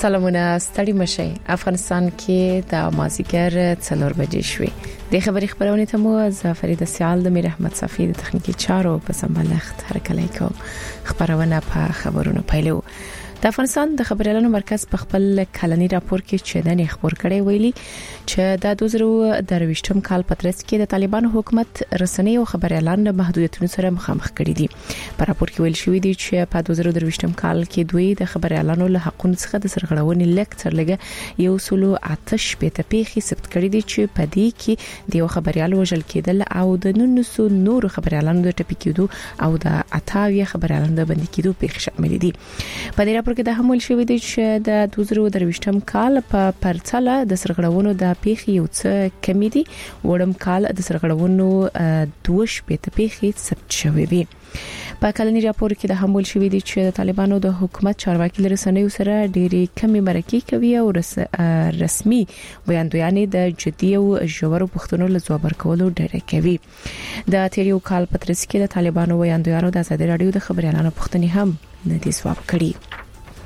سلامونه ستړي مشي افغانستان کې د مازیګر 4 بجې شوې د خبري خبرونه ته مو از فرید سیال د میر احمد صفی د تخنیکی چارو په سمبالښت هرکلی کو خبرونه په خبرونو پیلو د افغانستان د خبريالانو مرکز په خپل کلنی راپور کې چې نن خبر کړي ویلي چې د 2023م کال په ترڅ کې د طالبانو حکومت رسنۍ او خبريالان د محدودیتونو سره مخامخ کړي دي په راپور کې ویل شوی دی چې په 2023م کال کې دوی د خبريالانو له حقوقو څخه د سرغړونې لیکچر لګه یو سلو آتش په تپیخي ثبت کړي دي چې په دې کې د یو خبريال وژل کېدل او د 900 نور خبريالانو د ټپي کېدو او د 28 خبريالانو د بندي کېدو په شامل دي په دې راپور کې د حمل شوی دی چې د 2023م کال په پرتله د سرغړونو د پیښې یو څه کمی دي وړم کال د سرغړونو 2 په پیښې ثبت شوی دی په کلنی راپور کې د حمل شوی دی چې د طالبانو د حکومت چارواکي رسنیو سره ډېری کمی مرکې کوي او رسمي ویاندویانې د جدي او ژورو پوښتنو له ځواب ورکولو ډېر کوي د تیریو کال په ترڅ کې د طالبانو ویاندویانو د ازادي رادیو د خبريالانو پوښتنې هم نه دي ځواب کړي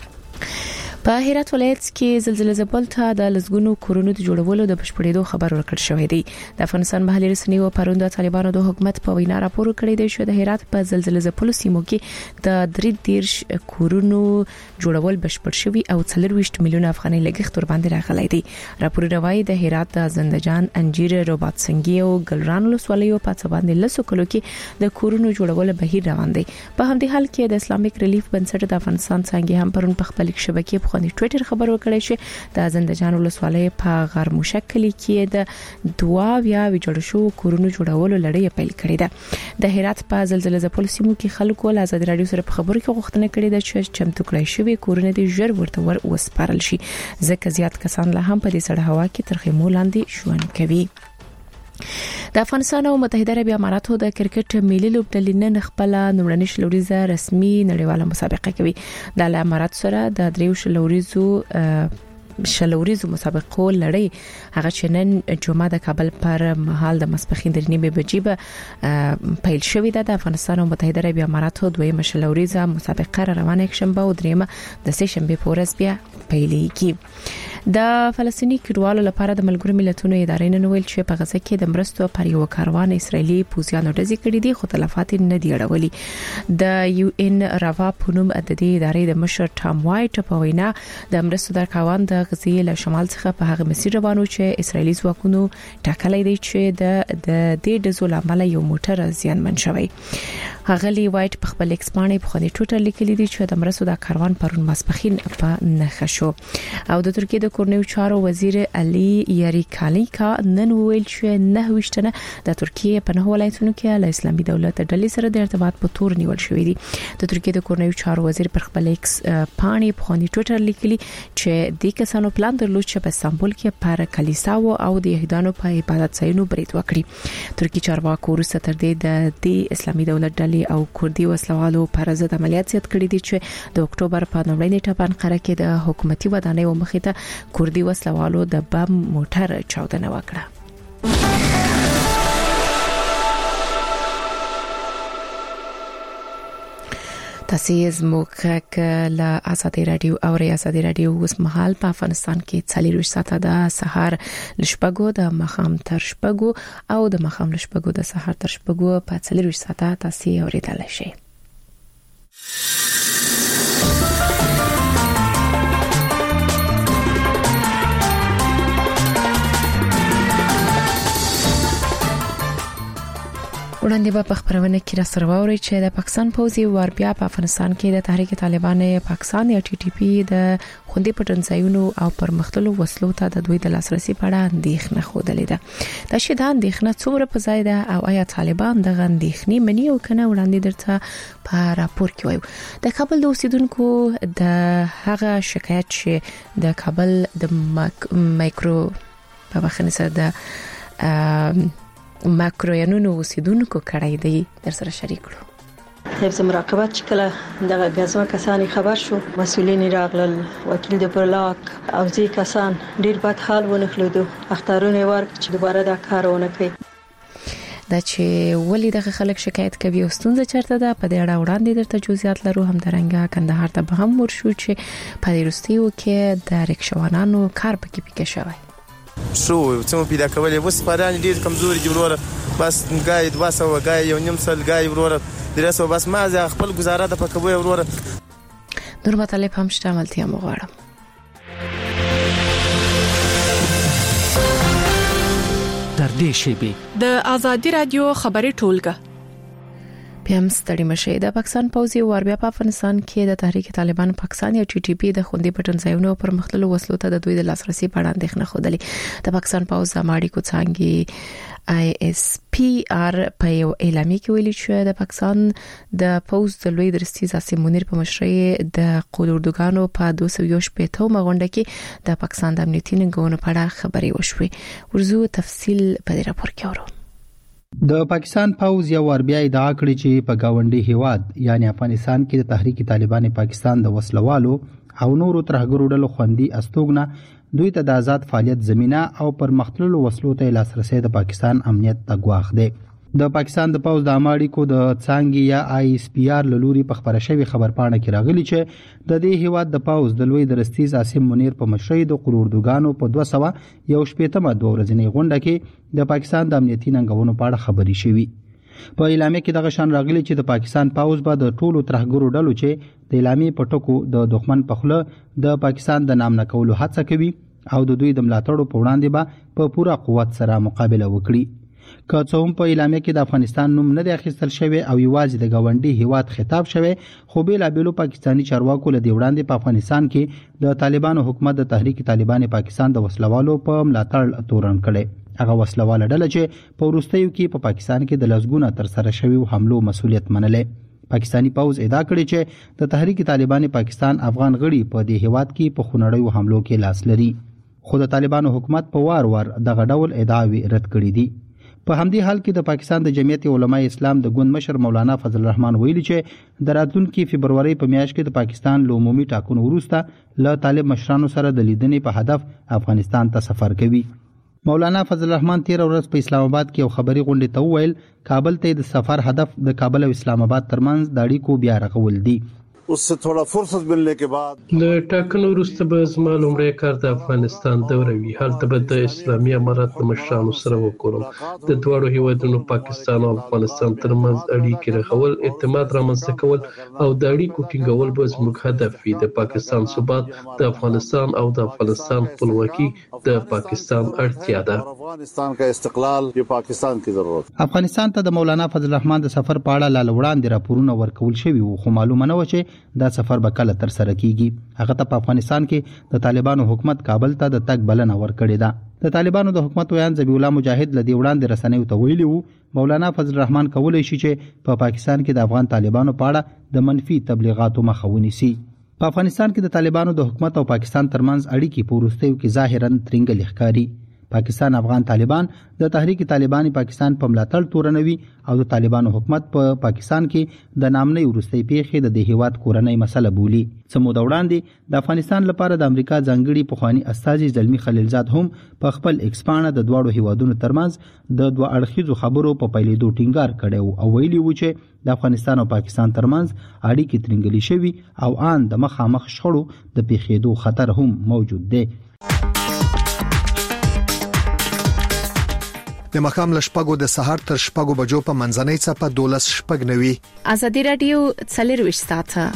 په هرات ولایت کې زلزلې زبل ته د لزګونو کورونو د جوړولو د بشپړېدو خبر ورکړ شوې دی د افغانستان محلي رسنیو پروند طالبانو د حکومت په وینا راپور کړی دی چې د هرات په زلزلې زبل سیمو کې د 3 کورونو جوړول بشپړ شوی او 40 میلیون افغانۍ لګښت ور باندې راغلی دی راپور راوایي د هرات د زندجان انجیر رباط سنگي او ګلران لسوالیو په څ باندې لسو کلو کې د کورونو جوړول بهیر روان دی په همدې حال کې د اسلامیک ریلیف بنسټ د افغانستان څنګه هم پرون په خپل شبکې په ټوئیټر خبر ورکړی چې د زندجان ولسوالۍ په غرموشه کلی کې د 22 ویجوړ شو کورونو جوړولو لړۍ پیل کړې ده د هرات په زلزلې زپل سیمو کې خلکو له ازادي رادیو سره په خبرو کې غوښتنه کړې ده چې چمتو کړی شوی کورونه د ژر ورته وسپارل شي ځکه زیات کسان له هم په دې سړه هوا کې تر خیمو لاندې ژوند کوي د افغانستان او متحده عربی اماراتو د کرکټ ملي لوبډلې نن خپل نومړنۍ شلوریزه رسمي نړیواله مسابقه کوي د امارات سره د دریو شلوریزو مسابقو لړۍ هغه چې نن جمعه د کابل پر مهال د مسپخین د 9 بجې پیل شوې ده د افغانستان او متحده عربی اماراتو دویمه شلوریزه مسابقه روانه شنبه او دریمه د سه شنبه په ورځ بیا پیلېږي د فلسطینی کډوالو لپاره د ملګرو ملتونو ادارې نن ویل چې په غزه کې د مرستو پر یو کاروان اسرایلی پوځیانو ډزې کړې دي خو تلفات نه دی اړولي د یو ان روا پونم د دې ادارې د مشر ټام وایټ په وینا د مرستو د کاروان د غزې له شمال څخه په هغه مسیر روانو چې اسرایلی ځواکونو ټاکلې دي چې د دې ډزو لامل یو موټر زیانمن شوی هغلی وایټ په خپل ایکس باندې په خني ټوټر لیکلي دي چې د مرستو د کاروان پرون ماسپخین په نخښ شو او د ترکیه د کورنیو چارو وزیر علي یاریکالیکا نن ویل چې نه وشتنه د ترکیه په نه ولایتونو کې له اسلامي دولت ډلې سره د ارتباط په تور نیول شوې دي د ترکیه د کورنیو چارو وزیر پر خپل ایکس باندې په خني ټوټر لیکلي چې د کسانو پلان درلود چې په استانبول کې پر کلیساو او د یهودانو په عبادت ځایونو برید وکړي ترکیه چارواکو وروسته تر دې د اسلامي دولت ډلې او کوردي وسلوالو پر ضد عملیات زیات کړي دي چې د اکتوبر په 9 نیټه په انقره کې د حکومتي ودانۍ مخې ته کوردي وسلوالو د بم موټر چاودنه وکړه تاسو زموږ له ازادي رادیو او ریاضي رادیو اوس مهال په افغانستان کې 40 ساعته د سحر لشپګو د مخام تر شپګو او د مخام لشپګو د سحر تر شپګو په 40 ساعته تاسو اوریدل شئ وړاندې په خبرونه کې را سره ووري چې د پاکستان پوځي ور بیا په افغانستان کې د تحریک طالبان پاکستان یا ټي ټي پی د خوندې پټنځایونو او پرمختللو وسلو ته د دوی د لاسرسي په اړه اندېښنه خوده لیده د شیدان اندېښنه څومره په ځای ده او آیا طالبان د اندېښنې مني او کنه وړاندې درته په راپور کې وایو د کابل د اوسیدونکو د هغه شکایت چې د کابل د مایکرو په وخت سره د ماکرویانونو اوسیدونکو کړای دی در سره شریک کړو حفظ مراقبت چې کله د غزا کسانی خبر شو مسولین راغلل وکیل د برلاک او ځي کسان ډیر بد حال ونه خلودو اختارونه ورک چې دوباره دا کارونه کوي دا چې ولې دغه خلک شکایت کوي او ستونزه چرته ده په دې اړه وړاندې درته جزئیات لرو. هم درنګه کندهار ته به هم ورشو چې په دې وروستیو کې د رکشوانانو کار پکې شوی شو چې مو پیدا کولې وس پران ډیر کمزوري دي وروره بس غای 200 غای یو نیم سل غای وروره درسو بس ما ز خپل گزاره د پکوي وروره. نور مطالب هم شته عملتیا مغواړم. در دې شیبه د ازادي رادیو خبري ټولګه هم ستړي مشه. د پاکستان پوځي واربیا په افغانستان کې د تحریک طالبان پاکستان یا ټي ټي پی د خوندې پټن ځایونو پر مختلفو وسلو ته د دوی د لاسرسي په اړه اندېښنه خوده. د پاکستان پوځ د ماړي کوڅانګي آی اس پی آر په یو اعلامیه کې ویلي چې د پاکستان د پوځ د لوی درستیز عاصم منیر په مشرۍ د قولوردګانو په 218 مغونډه کې د پاکستان د امنیتي ننګونو په اړه خبري وشوه. ورزو تفصیل په دې راپور کې اورو. د پاکستان پوځ یو ور بیا ادعا کړې چې په گاونډي هیواد یعنی افغانستان کې د تحریک طالبان پاکستان د وسلوالو او نورو ترهګرو ډلو خوندي استوګنه دوی ته د آزاد فعالیت زمينه او پر مختلفو وسلو ته لاسرسي د پاکستان امنیت ته ګواښ دی. د پاکستان د پوځ د اماړي کو د څانګي یا آی اس پی آر لوري په خبره شوی خبرپاڼه کې راغلي چې د دې هیواد د پوځ د لوی درستیز عاصم منیر په مشرۍ د قروردوګانو په 218 دوه ورځنی غونډه کې د پاکستان د امنیتي ننګونو په اړه خبري شوی. په اعلامیه کې دغه شان راغلي چې د پاکستان پوځ به د ټولو ترهګرو ډلو چې د اعلامیه په ټکو د دښمن په خله د پاکستان د نام نه کولو هڅه کوي او د دوی د ملاتړو په وړاندې به په پوره قوت سره مقابله وکړي. که څه هم په اعلامیه کې د افغانستان نوم نه دی اخیستل شوی او یوازې د گاونډي هیواد خطاب شوی خو بیلابیلو پاکستانی چارواکو له وړاندې په افغانستان کې د طالبانو حکومت د تحریک طالبان پاکستان د وسلوالو په ملاتړ تورن کړي. هغه وسلواله ډله چې په وروستیو کې په پاکستان کې د لسګونه تر سره شوی حملو مسؤلیت منلې. پاکستانی پوځ ادعا کړې چې د تحریک طالبان پاکستان افغان غړي په دې هیواد کې په خونړیو حملو کې لاس لري. خو د طالبانو حکومت په وار دغه ډول ادعاوې رد کړې دي. په همدې حال کې د پاکستان د جمعیت علماء اسلام د ګوند مشر مولانا فضل الرحمن ویلي چې د راتلونکي فبرवरी په میاشت کې د پاکستان له عمومي ټاکنو وروسته له طالب مشرانو سره د لیدنې په هدف افغانستان ته سفر کوي. مولانا فضل الرحمن 13 ورځ په اسلام آباد کې یو خبري غونډه ته وویل کابل ته د سفر هدف د کابل او اسلام آباد ترمنځ د اړیکو بیا رغول دي. उससे थोड़ा फुर्सत मिलने के बाद د ټاکنو وروسته به زما لومړی کار د افغانستان دوره وي. هلته به د اسلامي امارات د مشرانو سره وکړم. د دواړو هیوادونو پاکستان او افغانستان ترمنځ اړیکې رغول، اعتماد رامنځته کول او د اړیکو ټینګول به زموږ هدف وي. د پاکستان ثبات د افغانستان او د افغانستان خپلواکي د پاکستان اړتیا ده. افغانستان کا استقلال یہ پاکستان کی ضرورت. افغانستان ته د مولانا فضل الرحمن د سفر په اړه لاله وړاندې راپورونه ورکول شوي وو خو معلومه نه و چې دا سفر به کله تر سره کیږي. هغه ته په افغانستان کې د طالبانو حکومت کابل ته د تګ بلنه ورکړې ده. د طالبانو د حکومت ویان ذبیح الله مجاهد لدی وړاندې رسنیو ته ویلي وو مولانا فضل الرحمن کولای شي چې په پاکستان کې د افغان طالبانو په اړه د منفي تبلیغاتو مخه ونیسي. په افغانستان کې د طالبانو د حکومت او پاکستان ترمنځ اړیکې په وروستیو کې ظاهرا ترنګل ښکاري. پاکستان افغان طالبان د تحریک طالبان پاکستان په ملاتړ تورنوي او د طالبانو حکومت په پاکستان کې د نامنۍ وروستۍ پیښې د هیواد کورنۍ مسله بولي. سمو د وړاندې د افغانستان لپاره د امریکا ځانګړي پخوانی استازي زلمی خلیلزاد هم په خپل ایکسپانه د دواړو هیوادونو ترمنځ د دوه اړخیزو خبرو په پیلېدو ټینګار کړی او ویلي و چې د افغانستان او پاکستان ترمنځ اړیکې ترنګلې شوي او آن د مخامخ شخړو د پیښېدو خطر هم موجود دی. د مخام لشپګو د سحر تر شپګو بجو په منځنۍ صفه 12 شپګ نوي. ازادي رادیو 40 ساعته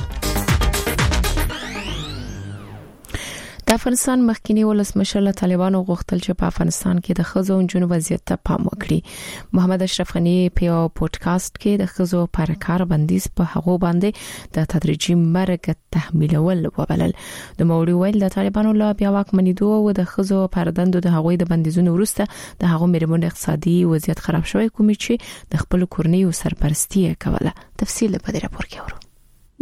د افغانستان مخکنی ولسمشر له طالبانو غوښتل چې په افغانستان کې د ښځو او نجونو وضعیت ته پام وکړي. محمد اشرف غنی په یو پودکاسټ کې د ښځو پر کار بندیز په هغه باندې د تدریجي مرګ تحمیلول وبلل. د موري ویل د طالبانو له بیا واکمنېدو او د ښځو پر دندو د هغوی د بندیزونو وروسته د هغو میرمنو اقتصادي وضعیت خراب شوی کومي چې د خپل کورنۍ سرپرستی کوله. تفصیل په دې راپور کې اورو.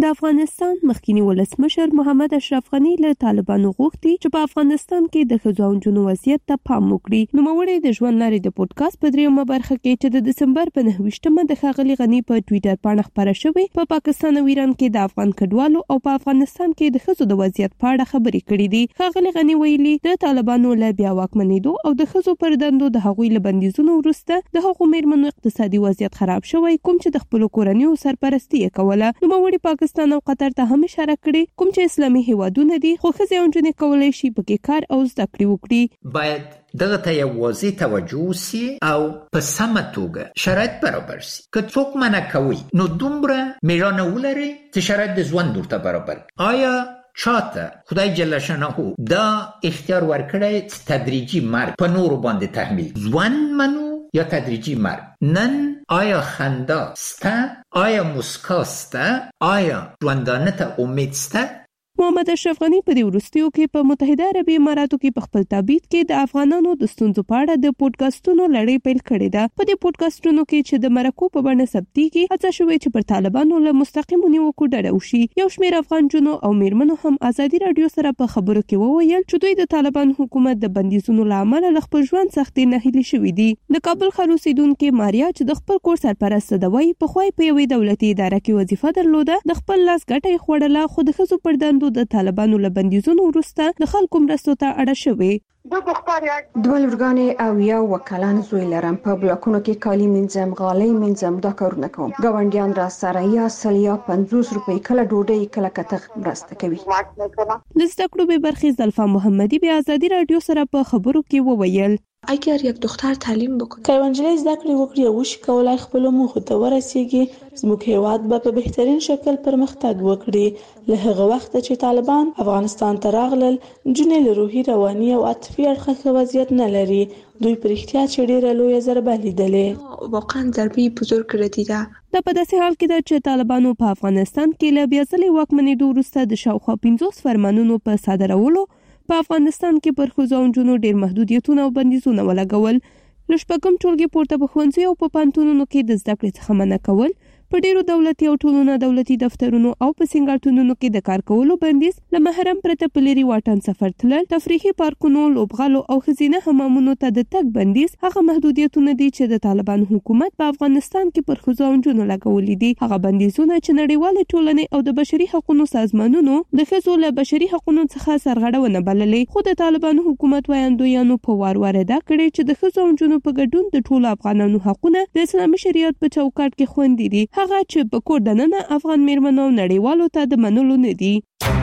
د افغانستان مخکینی ولسمشر محمد اشرف غنی له طالبانو غوښتي چې په افغانستان کې د ښځو او نجونو وضعیت ته پام وکړي. نوموړي د ژوند لارې د پودکاسټ په دریمه برخه کې چې د دسمبر په 9 د ښاغلي غنی په ټوئیټر باندې خبره شوې په پاکستان او ایران کې د افغان کډوالو او په افغانستان کې د ښځو د وضعیت په اړه خبرې کړې دي. ښاغلي غنی ویلي د طالبانو له بیا واکمنېدو او د ښځو پر دندو د هغوی له بندیزونو وروسته د هغو میرمنو اقتصادي وضعیت خراب شوی کوم چې د خپل کورنیو سرپرستی کوله. نوموړي پاکستان او قطر ته هم اشاره کړې کوم چې اسلامي هیوادونه دي خو ښځې او نجونې کولای شي پکې کار او زده کړې وکړي. باید دغه ته یوازې توجه وسی او په سمه توګه شرایط برابر سي. که څوک منع کوي نو دومره میړانه ولري چې شرایط د ژوند ورته برابر. آیا چاته خدای جل شانه دا اختیار ورکړی تدریجي مرګ په نورو باندې تحمیل ژوند منو یا تدریجی مرگ؟ نن آیا خنده سته؟ آیا مسکا سته؟ آیا ژوندانه ته امید سته؟ محمد اشرف غنی په دې وروستیو کې په متحده عربي اماراتو کې په خپل تابعیت کې د افغانانو د ستونزو په اړه د پودکاسټونو لړۍ پیل کړې ده. په دې پودکاسټونو کې چې د مرکو په بڼه ثبتېږي هڅه شوې چې پر طالبانو له مستقیمو نیوکو ډډه وشي. یو شمېر افغان جنو او میرمنو هم ازادي رادیو سره په خبرو کې وویل چې دوی د طالبان حکومت د بندیزونو له امله له خپل ژوند سختۍ نه هیلې شوي دي. د کابل ښار اوسیدونکې ماریا چې د خپل کور سرپرست ده وایي پخوا یې په یوې دولتي اداره کې وظیفه درلوده، د خپل لاس ګټه یې خوړله خو د ښځو پر دندو د طالبانو له بندیزونو وروسته د خلکو مرستو ته اړه شوې. دوه لورګانې او یو وکالان زوی لرم. په بلاکونو کې کالي مینځم، غالۍ مینځم، دا کارونه کوم. ګاونډیان را سره یا 50 روپۍ کله ډوډۍ کله کتغ مرسته کوي. د زده کړو به برخې زلفا محمدي به آزادی رادیو سره په خبرو کې وویل اگر یک دختر تعلیم بکنه که نجلۍ زده کړې وکړي او وشي کولای خپل موخو ته ورسیږي زموږ هیواد به په بهترین شکل پرمختګ وکړي. له هغه وخت چې طالبان افغانستان ته راغلل نجونې له روحي رواني او عاطفي اړخه وضعیت نه لري. دوی پر احتیاط چې ډېره لویه ضربه لیدلې. واقعا ضربې بزرګ کړې ده. دا په داسې حال کې ده چې طالبانو په افغانستان کې له بیا ځلې واکمنېدو وروسته د شاوخوا 50 فرمانونو په صادرولو په افغانستان کې پر ښځو او نجونو ډېر محدودیتونه او بندیزونه ولګول. له شپږم ټولګي پورته په ښوونځیو او په پوهنتونونو کې د زده کړې څخه منع کول، په ډېرو دولتي او ټولو نه دولتي دفترونو او په سنګارتونونو کې د کار کولو بندیز، له محرم پرته په لرې واټن سفر تلل، تفریحي پارکونو، لوبغالو او ښځینه حمامونو ته د تګ بندیز هغه محدودیتونه دي چې د طالبان حکومت په افغانستان کې پر ښځو او نجونو لګولي دي. هغه بندیزونه چې نړیوالې ټولنې او د بشري حقوقو سازمانونو د ښځو له بشري حقوقو څخه سرغړونه بللې. خو د طالبان حکومت وایندویانو په وار ادا کړي چې د ښځو او نجونو په ګډون د ټولو افغانانو حقونه د اسلامي شریعت په چوکاټ کې خوندي دي، هغه چې په کور دننه افغان میرمنو نړیوالو ته د منلو نه دي.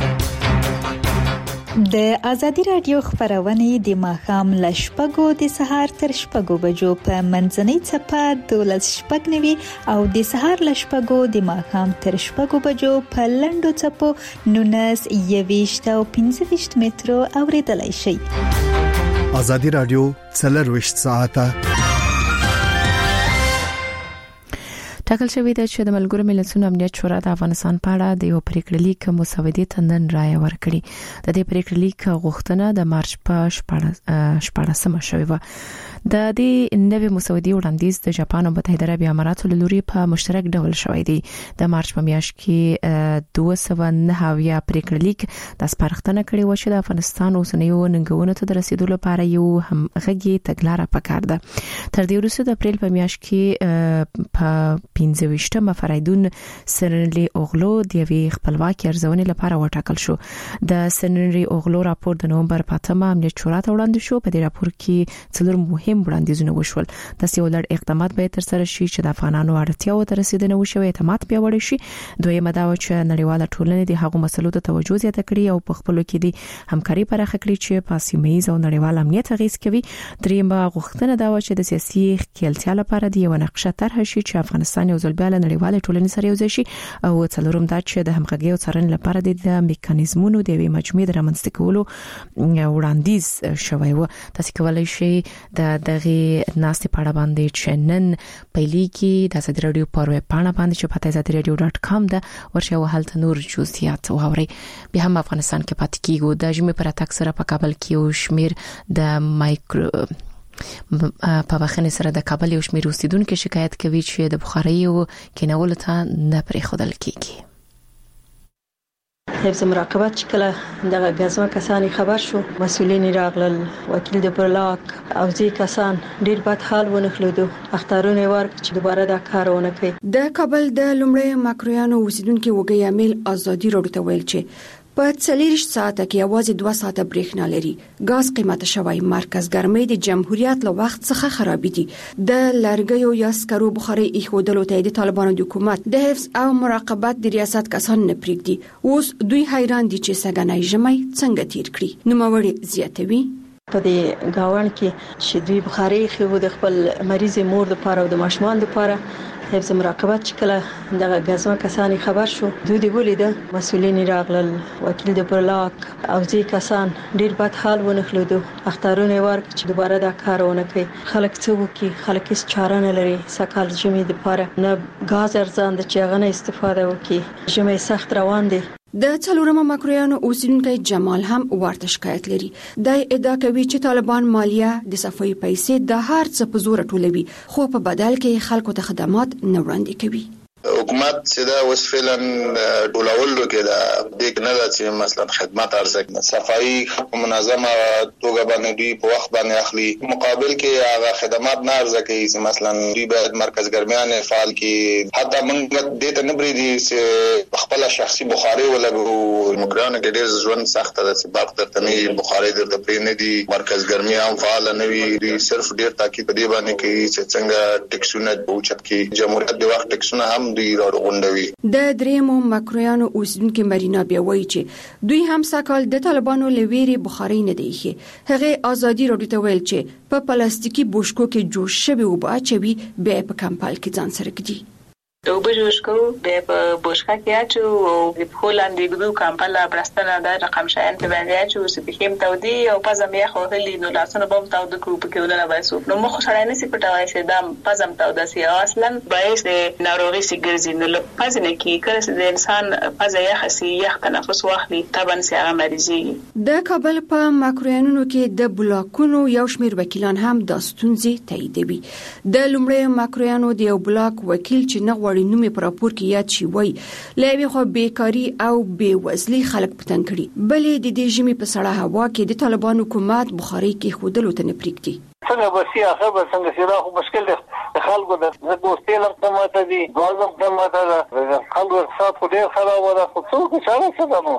د ازادي رادیو خبرونه د ماښام ل شپږو د سهار تر شپږو بجو په منځنۍ چپه 12:09 او د سهار ل شپږو د ماښام تر شپږو بجو په لندو چپو 19 او 15 مترو اوریدلای شي. ازادي رادیو 24 ساعته ټاکل شوې ده چې د ملګرو ملتونو امنیت شورا د افغانستان په اړه د یو پریکړه لیک مسودې ته نن رائے ورکړي. د دې پریکړه لیک غوښتنه د مارچ په 14مه شوې و. د دې نوې مسودې وړاندیز د جاپان او متحده عربي اماراتو له لوري په مشترک ډول شوی دی. د مارچ په میاشت کې 209 پریکړه لیک د سپارښتنه کړې و چې د افغانستان اوسنیو ننګونو ته د رسیدو لپاره یو همغږي تګلاره پکار ده. تر دې وروسته د اپریل په میاشت کې په 15مه فریدون سرنلی اوغلو د یوې خپلواکي ارزونې لپاره وټاکل شو. د سرنلی اوغلو راپور د نومبر 5مه امنیت شورا ته وړاندې شو. په دې راپور کې څلور مهم وړاندیزونه وشول. د سیولر اقدامات به تر سره شي چې د افغانانو اړتیاو ته رسیدنه وشي، اعتماد پیاوړی شي. دویمه دا و چې نړیواله ټولنه د هغو مسلو ته توجه زیاته کړي او په خپلو کې د همکاري پراخه کړي چې په سیمه‌یز او نړیوال امنیت اغیز کوي. دریمه غوښتنه دا و چې د سیاسي ښکېلتیا لپاره د یو نقشه طرح شي چې افغانستان یو ځل بیا له نړیوالې ټولنې سره یوځای شي. او څلورم دا چې د همغږي او څارنې لپاره د میکانیزمونو د یوې مجموعې د رامنځته کولو وړاندیز شوی و. تاسو کولای شئ د دغه ناستې په اړه باندې چې نن پیلېږي د ازادي رادیو په ویب پاڼه باندې چې پته azadiradio.com ده ورشي وهلته نور جزئیات واوري. بیا هم افغانستان کې پاتې کیږو. د جمعې پر اتاک سره په کابل کې یو شمیر د مایکرو په واخنې سره د کابل یو شمیر اوسیدونکو شکایت کوي چې د بخارۍ او کینولو ته نه پرې خودل کیږي. حفظ مراقبت چې کله دغه غزوه کسانی خبر شو مسولین راغلل وکیل د برلاک او ځي کسان ډیر بد حال ونخلودو اختارونه ورک چې دوباره دا کارونه کوي. د کابل د لومړی ماکرویانو اوسیدونکو وګړي امیل ازادي راډیو ته ویل چې په 40 ساعته کې اواز 2 ساعته بریښنا لري. غاز قیمته شوی مرکز ګرمۍ د جمهوریت له وخت څخه خراب دي. د لرګیو یا سکرو بخاري ایښودلو ته د طالبانو د حکومت د حفظ او مراقبت د ریاست کسان نه پریږدي. اوس دوی حیران دي چې سګنای ژمي څنګه تیر کړي. نوموړي زیاتوي په دې گاون کې چې دوی بخاري خو د خپل مریض مور لپاره او د ماشومان لپاره حفظ مراقبت چې کله دغه غزوه کسانی خبر شو دوی دی ولید مسولین راغلل وکیل د برلاک او ځي کسان ډیر بد حال ونخلودو اختارونه ورک چې دوباره دا کارونه کوي. خلک څه وکي خلک هیڅ چاره نه لري. سکهال ژمي لپاره نه غاز ارزان د چاغنه استفاده وکي. ژمي سخت روان دي. د څلورمه ماکرویانو اوسیدونکو جمال هم ورته شکایت لري. د ادعا کوي چې طالبان مالیه د صفوي پیسې د هر څه په زور ټولوي خو په بدل کې خلکو ته خدمات نه وړاندې کوي. حکومت چې دا اوس فعلا ډولولو کې دا د نه چې مثلا خدمات ارزښت صفائی منظمه توګه باندې دوی په وخت باندې اخلي مقابل کې هغه خدمات نه ارزښت کوي چې مثلا دوی باید مرکز ګرمیان فعال کې حتی موږ دې ته نه بریدي چې خپل شخصي بخاري ولګو مکرانه کې ډېر ژوند سخت ده چې باغ درته نه بخاري درته پرې نه دي مرکز ګرمیان فعال نه وي دوی صرف ډېر تاکید په دې باندې کوي چې څنګه ټیکسونه اوچت کې جمهوریت د وخت ټیکسونه هم د دریمو ماکرویانو اوسیدونکو مرینا بیا وایي چې دوی هم سکهال د طالبانو لویری بخاري نه دی. هغه ازادي راډیو ته ویل چې په پلاستیکي بوشکو کې جوړ شوی او باچوي به په کمپال کې ځان سره کړي. دوبه جوشکو به بوشکا کې اچو او په هولند یو کمپال برستانه د رقم شاین په باندې اچو چې په هم تودي او پزم یې خو هلي نو لاسونه بم تاود ګروپ کې ولنه وایسو نو مخ سره نه سي پټوي چې دا پزم تاود سي اصلا باعث د ناروغي سګرزي نو پزنه کې کله چې د انسان پزه یې خسي یخ تنفس واخلي تبن سي هغه مریضي. د کابل په ماکرویانو کې د بلاکونو یو شمیر وکیلان هم د ستونزې تاییدوي. د لومړی ماکرویانو د یو بلاک وکیل چې نه نومې پر راپور کې یاد شي وای لوي خو بیکاری او بیوزلي خلک پتن کړي بلې د دې ژمي په سړه هوا کې د طالبانو حکومت بخاري کې خودلو ته نه پریږدي. څنګه به سیاست به څنګه سیدا خو مشکل دی خلکو د دوستۍ لپاره ماته دي غوړم ته ماته خلکو سات خو ډیر خراب وره خو څوک چاره څه ده نو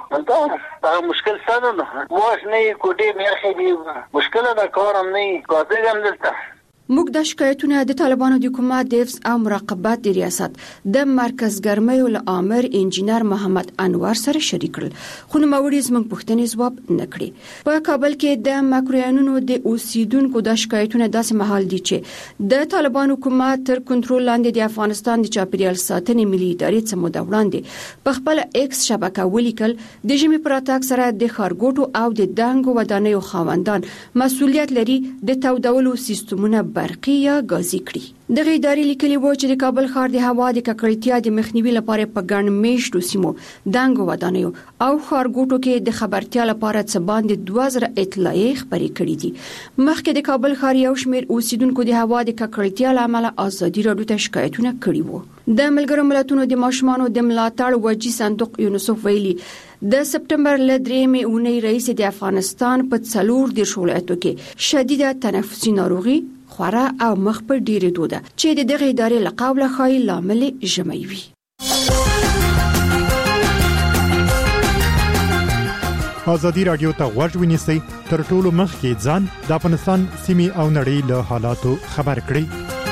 دا مشکل څه نه واش نه کوډي مې اخی مشکل دا کارم نه کوځم دلته. موږ د شکایتونو د طالبانو د حکومت د حفظ او مراقبت د ریاست د مرکز ګرمۍ ول امر انجنیر محمد انور سره شریک کړل خو نو موري زموږ پوښتنې ځواب نه کړی. په کابل کې د ماکرویانو د اوسیدونکو د شکایتونو داسې محل دي چې د طالبانو حکومت تر کنټرول لاندې د افغانستان د چاپیریال ساتنې ملي ادارې څخه مو وړاندې په خپل ایکس شبکه ولیکل د ژمي پراتاک سره د خارګوټو او د دنګو ودانیو خاوندان مسؤلیت لري د تودولو سیستمونه برقی یا غازي کړي. دغه ادارې لیکلي و چې د کابل ښار د هوا د ککړتیا د مخنیوي لپاره په ګڼ میشتو سیمو دنګو ودانیو او خارګوټو کې د خبرتیا لپاره څه باندې 2000 اطلاعیې خبرې کړې دي. مخکې د کابل ښار یو شمېر اوسیدونکو د هوا د ککړتیا لامل ازادي راډیو ته شکایتونه کړي وو. د ملګرو ملتونو د ماشومانو د ملاتړ وجې صندوق یونیسف ویلي د سپټمبر ل 3 اونۍ رئیس د افغانستان په 4 ولایتو کې شدیده تنفسي ناروغي خورا او مخ پر ډیره دوده چې د دغه ادارې لقب له خای لامل ژمي وي. ازادي رادیو ته غوږ ونیسئ تر ټولو مخکې ځان د افغانستان سیمې او نړۍ له حالاتو خبر کړئ.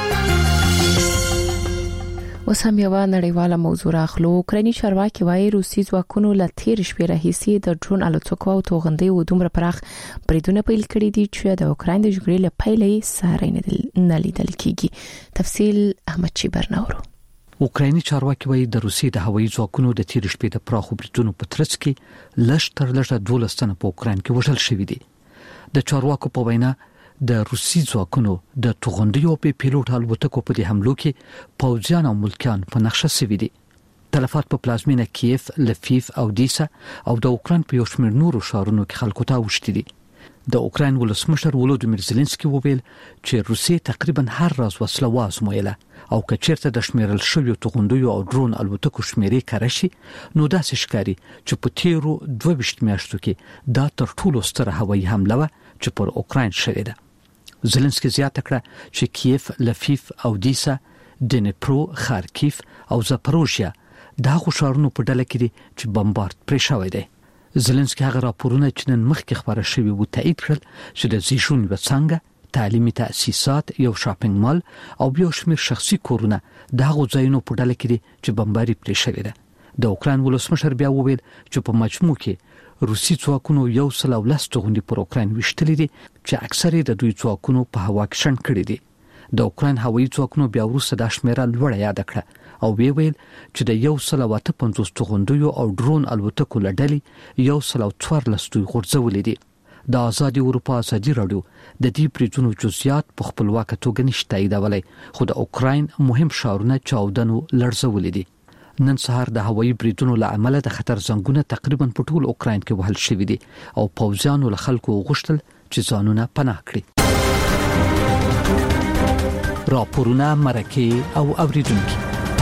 اوس هم یو نړیواله موضوع راخلو. اوکرایني چارواکي وایي روسي ځواکونو له تیر شپې راهیسې د ډرون الوتکو او توغندۍ دومره پراخ بریدونه پیل کړي دي چې د اوکراین د جګړې له پیلې ساري نه لیدل کیږي. تفصیل احمد چیبرناورو. اوکرایني چارواکي وایي د روسي د هوایي ځواکونو د تیر شپې د پراخو بریدونو په ترڅ کې لږ تر لږه 12 تنه په اوکراین کې وژل شوي دي. د چارواکو په وینا د روسي ځواکونو د توغندیو په پیلوټ الوتکو په دې حملو کې پوځیان او ملکیان په نقشه سوي دي. تلفات په پلازمینه کیف، لفیف او دیسا او د اوکراین په یو شمېر نورو ښارونو کې خلکو ته اوښتي دي. د اوکراین ولسمشر ولودیمیر زيلنسکي وویل چې روسیه تقریبا هر راز وسله وازمویله او کچیرته د شمیرل شویو توغندیو او ډرون الوتکو شمیرې کارشي نو داسې ښکاري چې په تیرو 22 میاشتو کې دا تر ټولو ستره هوایي حمله و چې پر اوکراین شوې ده. زيلنسکي زیاته کړه چې کیف، لفیف، اودیسا، دنیپرو، خارکیف او زاپروژیا دا ښارونه په ډله کې دي چې بمبارد پرې شوی دی. زيلنسکي هغه راپورونه چې نن مخکې خبره شوی و تایید کړل چې د زیشون وڅنګه تعلیمي تأسیسات، یو شاپینګ مال او یو شمیر شخصي کورونه د هغو ځایونو په ډله کې دي چې بمباري پرې شوی ده. د اوکراین ولسمشر بیا وویل چې په مجموع کې روسي ځواکونو 110 توغندي پر اوکراین وشتلې دي چې اکثره د دوی ځواکونو په هوا کې شنډ کړي دي. د اوکراین هوایي ځواکونو بیا وروسته د شمیره لوړه یاد کړه او ویل چې د 150 توغندیو او ډرون الوتکو لړلې 114 دوی غورځولې دي. د آزادي اروپا ازادي رادیو د دې بریدونو جزئیات په خپلواک توګه نشي تاییدولای، خو د اوکراین مهم ښارونه چاودنو لړزولې دي. نن سهار د هوایي بریدونو له امله د خطر زنګونه تقریبا په ټول اوکراین کې وهل شوي دي او پوځیانو له خلکو غوښتل چې ځانونه پناه کړي. راپورونه مرکه او اوریدونکو.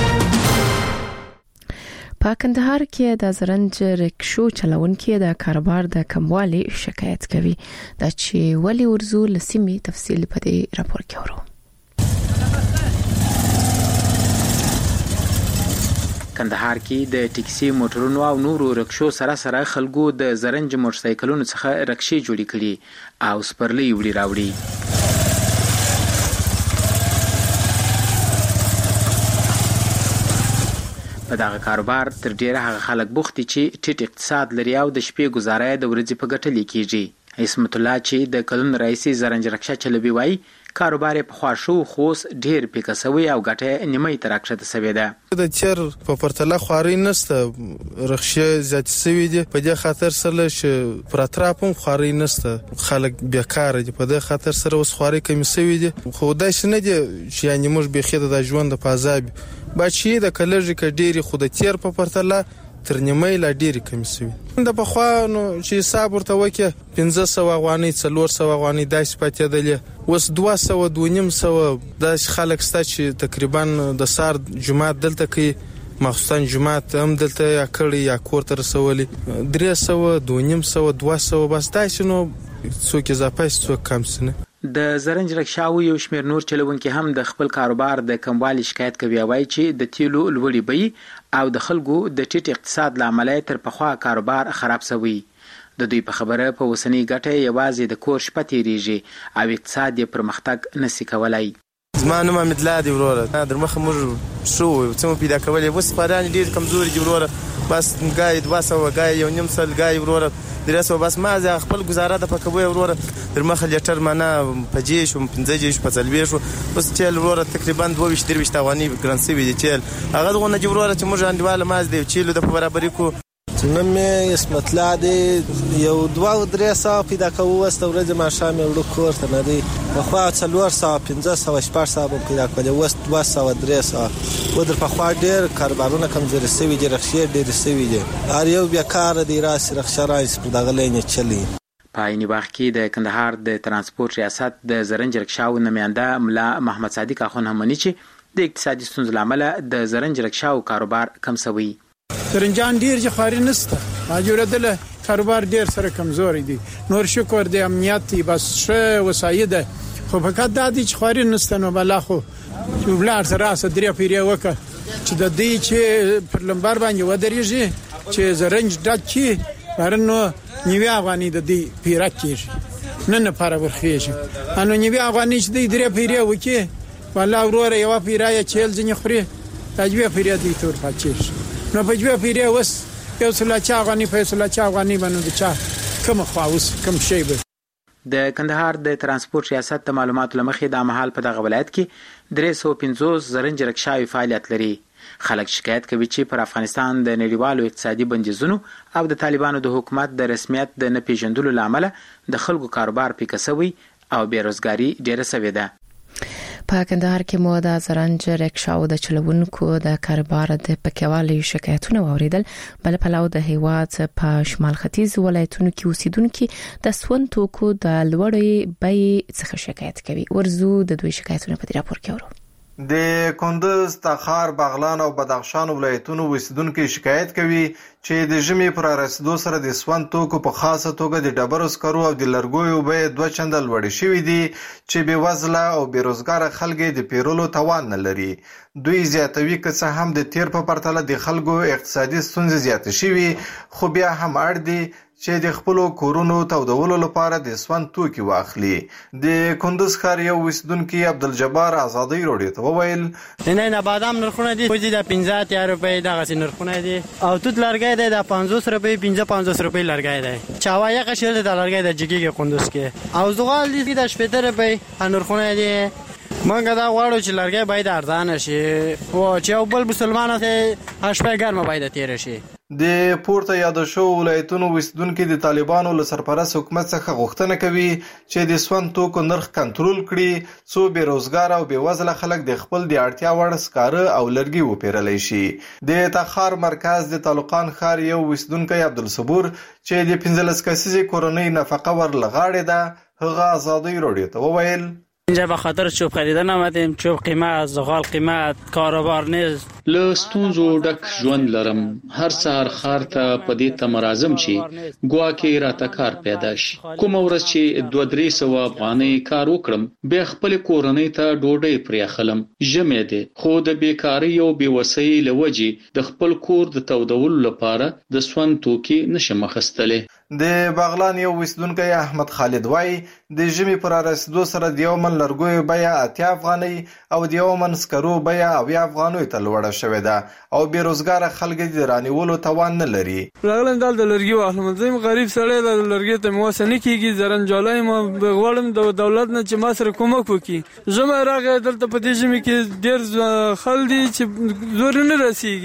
په کندهار کې د زرنج رکشو چلونکي د کاروبار د کموالي شکایت کوي دا چې ولی ورزو لسیمه تفصیل په دې راپور کې ورو. کندهار کې د ټیکسي موټرونو او نورو رکشو سره خلکو د زرنج موټرسایکلونو څخه رکشې جوړې کړي او سپرلي وړي راوړي. په دغه کاروبار تر ډیره هغه خلک بوخت دي چې ټیټ اقتصاد لري او د شپې گزاره د ورځې په ګټه لیکيږي. اسمت الله چې د کلون رئیس زرنج رکشا چلوي وای کاروبار په خواشو خوس ډیر پیکسوي او ګټه نیمه تر اکشته سوي ده. د چر په پرتله خواري نسته، رخصه زیات سوي دي په دې خاطر سره چې پر اطرافم خواري نسته، خلک بیکاره دي په دې خاطر سره وس خواري کمی سوي دي. خو دا شنه دي چې یعنی موږ به خېده د ژوند په عذاب بچی د کلرجی ک ډيري خود تیر په پرتله تر نیمه لا ډيري کمی سوي. د بخوا نو چې حساب ورته وکي 500 افغانۍ 400 افغانۍ داسې پاتې دي، وس 200 250 د خلک ستا چې تقریبا د سار جمعه دلته کې مخصوصا جمعه هم دلته یا کړي یا کور تر رسولي 300 250 200 بس داسې نو څوک اضافه څوک کم سنه. د زرنج رکشاو یو شمیر نور چلونکي هم د خپل کاروبار د کموالي شکایت کوي وای چې د تیلو لوړی بي او د خلکو د ټیټ اقتصاد لامل تر پخوا کاروبار خراب شوی. د دوی په خبره په وسنی ګټه یوازې د کور شپه تیریږي او اقتصاد یې پرمختګ نشي کولای. زمانه ما مدلادي وروره در مخ موږ شو څه پیدا کولې وس فاران ډیر کمزوري دي وروره، بس ګای 200 ګای یو نیم سل ګای وروره درسو بس ما زه خپل گزاره د پکوي وروره در مخ لیټر معنا په جیش او 15 جیش په تلوي شو بس چل وروره تقریبا 22 توانی ګرانسي وی چل هغه دغه نه وروره چې موږ انډواله ماز دی چیلو د برابرۍ کو نمې اسمت الله دی یو 2-3 پیدا کوو واست ورځ ما شام یو کور ته نه دی خو 400 500 پیدا کولې واست 200-300 ودر په خوا ډیر کاروبارونه کمزوري سوي دي، رخصه ډیر سوي دي، هر یو بیا کار دی راس رخصه راځي په دغه لینه چلی. پاینی باغ کې د کندهار د ترانسپورت ریاست د زرنج رکشاو نماینده ملا محمد صادق اخون همني چې د اقتصادي ستونزو لامل د زرنج رکشاو کاروبار کم سوي. ترنجان ډیر چې خاري نسته راجوړدل کاروبار ډیر سره کمزوري دي، نور شکر دی امنیتي بس شه وسایده خو فقط د دې چې خاري نسته نو بلا خو ولار سره صدري پیری وکړه چې د دې چې پر لمبار باندې ودرېږي چې زرنج ډک کی ورنو نیوی افغاني د دې پیرا کېږي نن لپاره ورخېږي انو نیوی افغاني چې د دې پیری وکړي والله وروره یو پیرا یې چیل ځنی خوري تجوی پیرا دي تور پاتېږي نو په جوه پیری وس یو سلاچا غنی په سلاچا غنی باندې چا کوم خواوس کوم شی به. د کندهار د ترانسپورت ریاست د معلوماتو لمخې د مهال په دغه ولایت کې 350 زرنج رکشاوي فعالیت لري. خلک شکایت کوي چې پر افغانستان د نړیوالو اقتصادي بندیزونو او د طالبانو د حکومت د رسمیت د نه پیژندلو لامل د خلکو کاروبار پیکسوي او بیروزګاری ډیره سوي ده. په کندهار کې مو د زرنج رکشاو د چلوونکو د کاروبار د پکوالي شکایتونه اوریدل، بل په لاو د هیواد په شمال ختیځ ولایتونو کې اوسیدونکو د سون توکو د لوړې بیې څخه شکایت کوي. ورزو د دوی شکایتونه په راپور کې اورو. د کندز، تخار، بغلان او بدخشان ولایتونو اوسیدونکو شکایت کوي چې د ژمي پر رسیدو سره د سون توکو په خاصه توګه د ډبرو سکرو او د لرګیو بیې 2 چنده لوړې شوې دي چې بې وزله او بیروزګار خلک د پیرولو توان نه لري. دوی زیاتوي که څه هم د تیر په پرتله د خلکو اقتصادي ستونزې زیاتې شوي، خو بیا هم اړ دي چې د خپل کورونو تودولو لپاره د سون توکي واخلي. د کندز ښار یو اوسیدونکي عبدالجبار آزادۍ راډیو ته وویل نه بادام نرخونه دي خو د 15 روپۍ دغه نرخونه دي او توت لرګی دی د 50 روپۍ 55 روپۍ لرګی دی. چاوایه قشل د لرګی د جګیږي کندز کې او زغال دي د 70 روپۍ نرخونه دي. مونږ دا غواړو چې لرګی باید ارزانه شي او چې بل مسلمانانو ته هشپه ګرمه باید تیر شي. د پورته یاد شو ولایتونو اوسیدونکو د طالبانو له سرپرست حکومت څخه غوښتنه کوي چې د سون توکو نرخ کنټرول کړي څو بیروزګار او بیوزله خلک د خپل د اړتیا وړ سکاره او لرګي وپیرلی شي. د تخار مرکز د طالقان ښار یو اوسیدونکی عبدالصبور چې د 15 کسیزې کورنۍ نفقه ورلغاړې ده، هغه آزادۍ راډیو ته وویل اینجا به خاطر چوب خریدن آمدیم، چوب قیمت، زغال قیمت، کاروبار نیست. له ستونزو ډک ژوند لرم، هر سهار ښار ته په دې تمه راځم چې ګواکې راته کار پیدا شي. کومه ورځ چې 200-300 افغانۍ کار وکړم بیا خپل کورنۍ ته ډوډۍ پرې اخلم. ژمی دی خو د بیکارۍ او بېوسۍ له وجې د خپل کور د تودولو لپاره د سون توکي نشم اخیستلی. د بغلان یو اوسیدونکی احمد خالد وایي د ژمي پر رسیدو سره د یو من لرګیو بیه 80 افغانۍ او د یو من سکرو بیه 80 افغانیو ته لوړه شوې ده او بیروزګار خلک د رانیولو توان نه لري. راغلم دال د لرګي واخلم، زم غریب سړی د لرګي ته موسه نه کیږي، زرنجالای ما غواړم د دولت نه چې ما سره کومک وکړي. زما راغی دلته په دې ژمي کې ډېر خل دي چې زور نه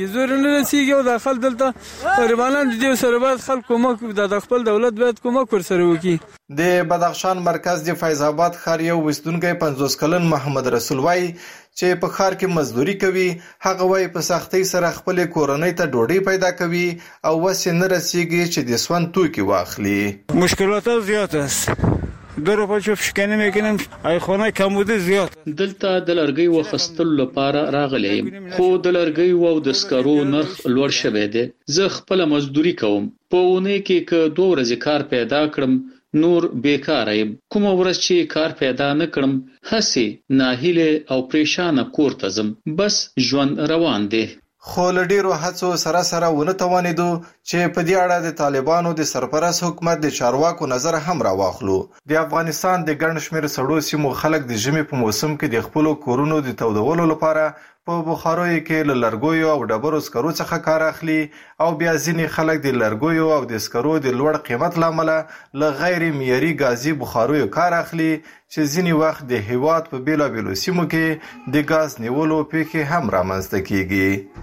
رسیږي او د خل دلته غریبانان دي سره باید خلک کومک د خپل دولت باید کومک ورسره وکړي. د بدخشان مرکز د فیض آباد ښار یو اوسیدونکی 50 کلن محمد رسول وایي چې په ښار کې مزدوري کوي. هغه وایي په سختۍ سره خپل کورنۍ ته ډوډۍ پیدا کوي او وسې نه رسیږي چې د سون توکي واخلي. مشکلات زیات است. دره په چوف شکنه میکنم ای خونه کموده زیات. دلته د لرګي وخستلو لپاره راغلی خو د لرګي او د سکرو نرخ لوړ شوی دی. زه خپل مزدوري کوم، په اونۍ کې که 2 ورځې کار پیدا کړم نور بیکاره یم. کومه ورځ چې کار پیدا نه کړم هسې ناهیله او پریشانه کور ته ځم. بس ژوند روان دی. خو له ډیرو هڅو سره ونه توانېدو چې په دې اړه د طالبانو د سرپرست حکومت د چارواکو نظر هم راواخلو. د افغانستان د ګڼ شمېر سړو سیمو خلک د ژمي په موسم کې د خپلو کورونو د تودولو لپاره په بخاریو کې له لرګیو او ډبرو سکرو څخه کار اخلي او بیا ځینې خلک د لرګیو او د سکرو د لوړ قیمت له امله له غیر معیاري ګازي بخاریو کار اخلي چې ځینې وخت د هیواد په بیلابیلو سیمو کې د ګاز نیولو پیښې هم رامنځته کیږي.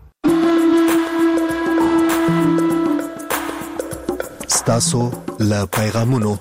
ستاسو له پیغامونو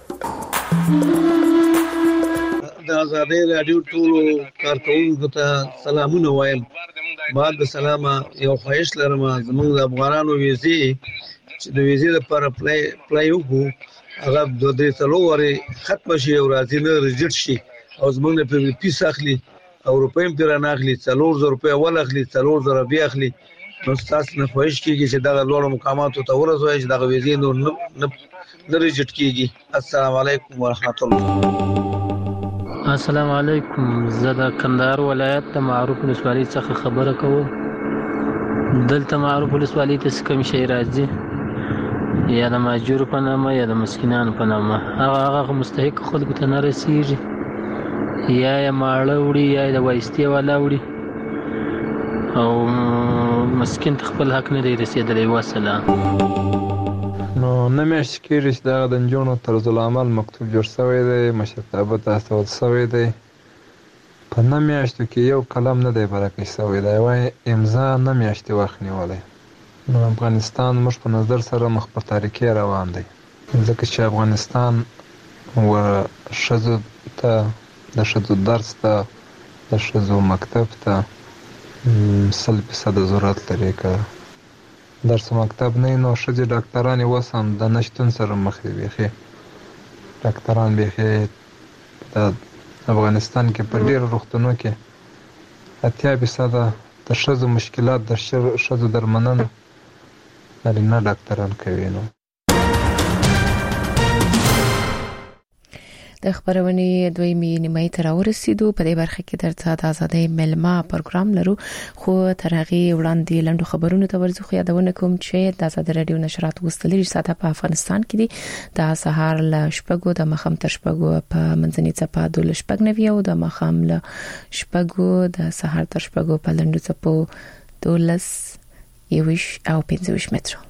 د آزادۍ راډیو ټولو کارکوونکو ته سلامونه وایم. بعد د سلامه یو خواهش لرم، زموږ د افغانانو ویزې چې د ویزې لپاره اپلای وکړو هغه 2-3 ورځې ختم شي او راځي نه ریجیکټ شي او زموږ نه په پیس اخلي او روپۍ هم پرې نه اخلي، 4000 روپۍ اول اخلي 4000 بیا اخلي. نو تاسو نه خواهش کیږي چې دغه لوړ مقاماتو ته ورسوي چې دغه ویزې نور نه ریجیکټ کیږي. السلام علیکم ورحمت الله. السلام علیکم. زه د کندهار ولایت د معروف ولسوالۍ څخه خبره کوم. دلته معروف ولسوالۍ ته کوم شی راځي یا د ماجور په نامه یا د مسکینانو په نامه هغه مستحق خلکو ته نه رسیږي، یا یې ماړه وړي یا د وایستې والا وړي او مسکین ته خپل حق نه دی رسېدلی. وسلام. نو نه میاشتې کېږي چې دغه د نجونو طرز العمل مکتوب جوړ شوی دی، مشرتابه ته استول شوی دی. په نه میاشتو کې یو قلم نه دی برکه شوی دی، وایي امضا نه میاشتې وخت نیولی. نو افغانستان موږ په نظر سره مخ په تاریکۍ روان دی، ځکه چې افغانستان ښځو ته د ښځو درس ته د ښځو مکتب ته 100% ضرورت لري. که درس مکتب نه نو ښځې ډاکټرانې اوس هم د نشتون سره مخ دي. بیخي ډاکټران بیخي د افغانستان کې په ډېرو روغتونونو کې 80% د ښځو مشکلات د ښځو درملنه نارینه ډاکټران کوي. نو د خبرونې دویمې نیمه ته راورسېدو. په دې برخه کې درته د ازادۍ ملما پروګرام لرو، خو تر هغه وړاندې لنډو خبرونو ته ورځو. خو یادونه کوم چې د ازادۍ رادیو نشرات وستلې ساته په افغانستان کې دي د سهار ل شپږو د مخم تر شپږو په منځنۍ څپه 12:09 او د مخام ل شپږو د سهار تر شپږو په لنډو څپو 12 او 15 مترو.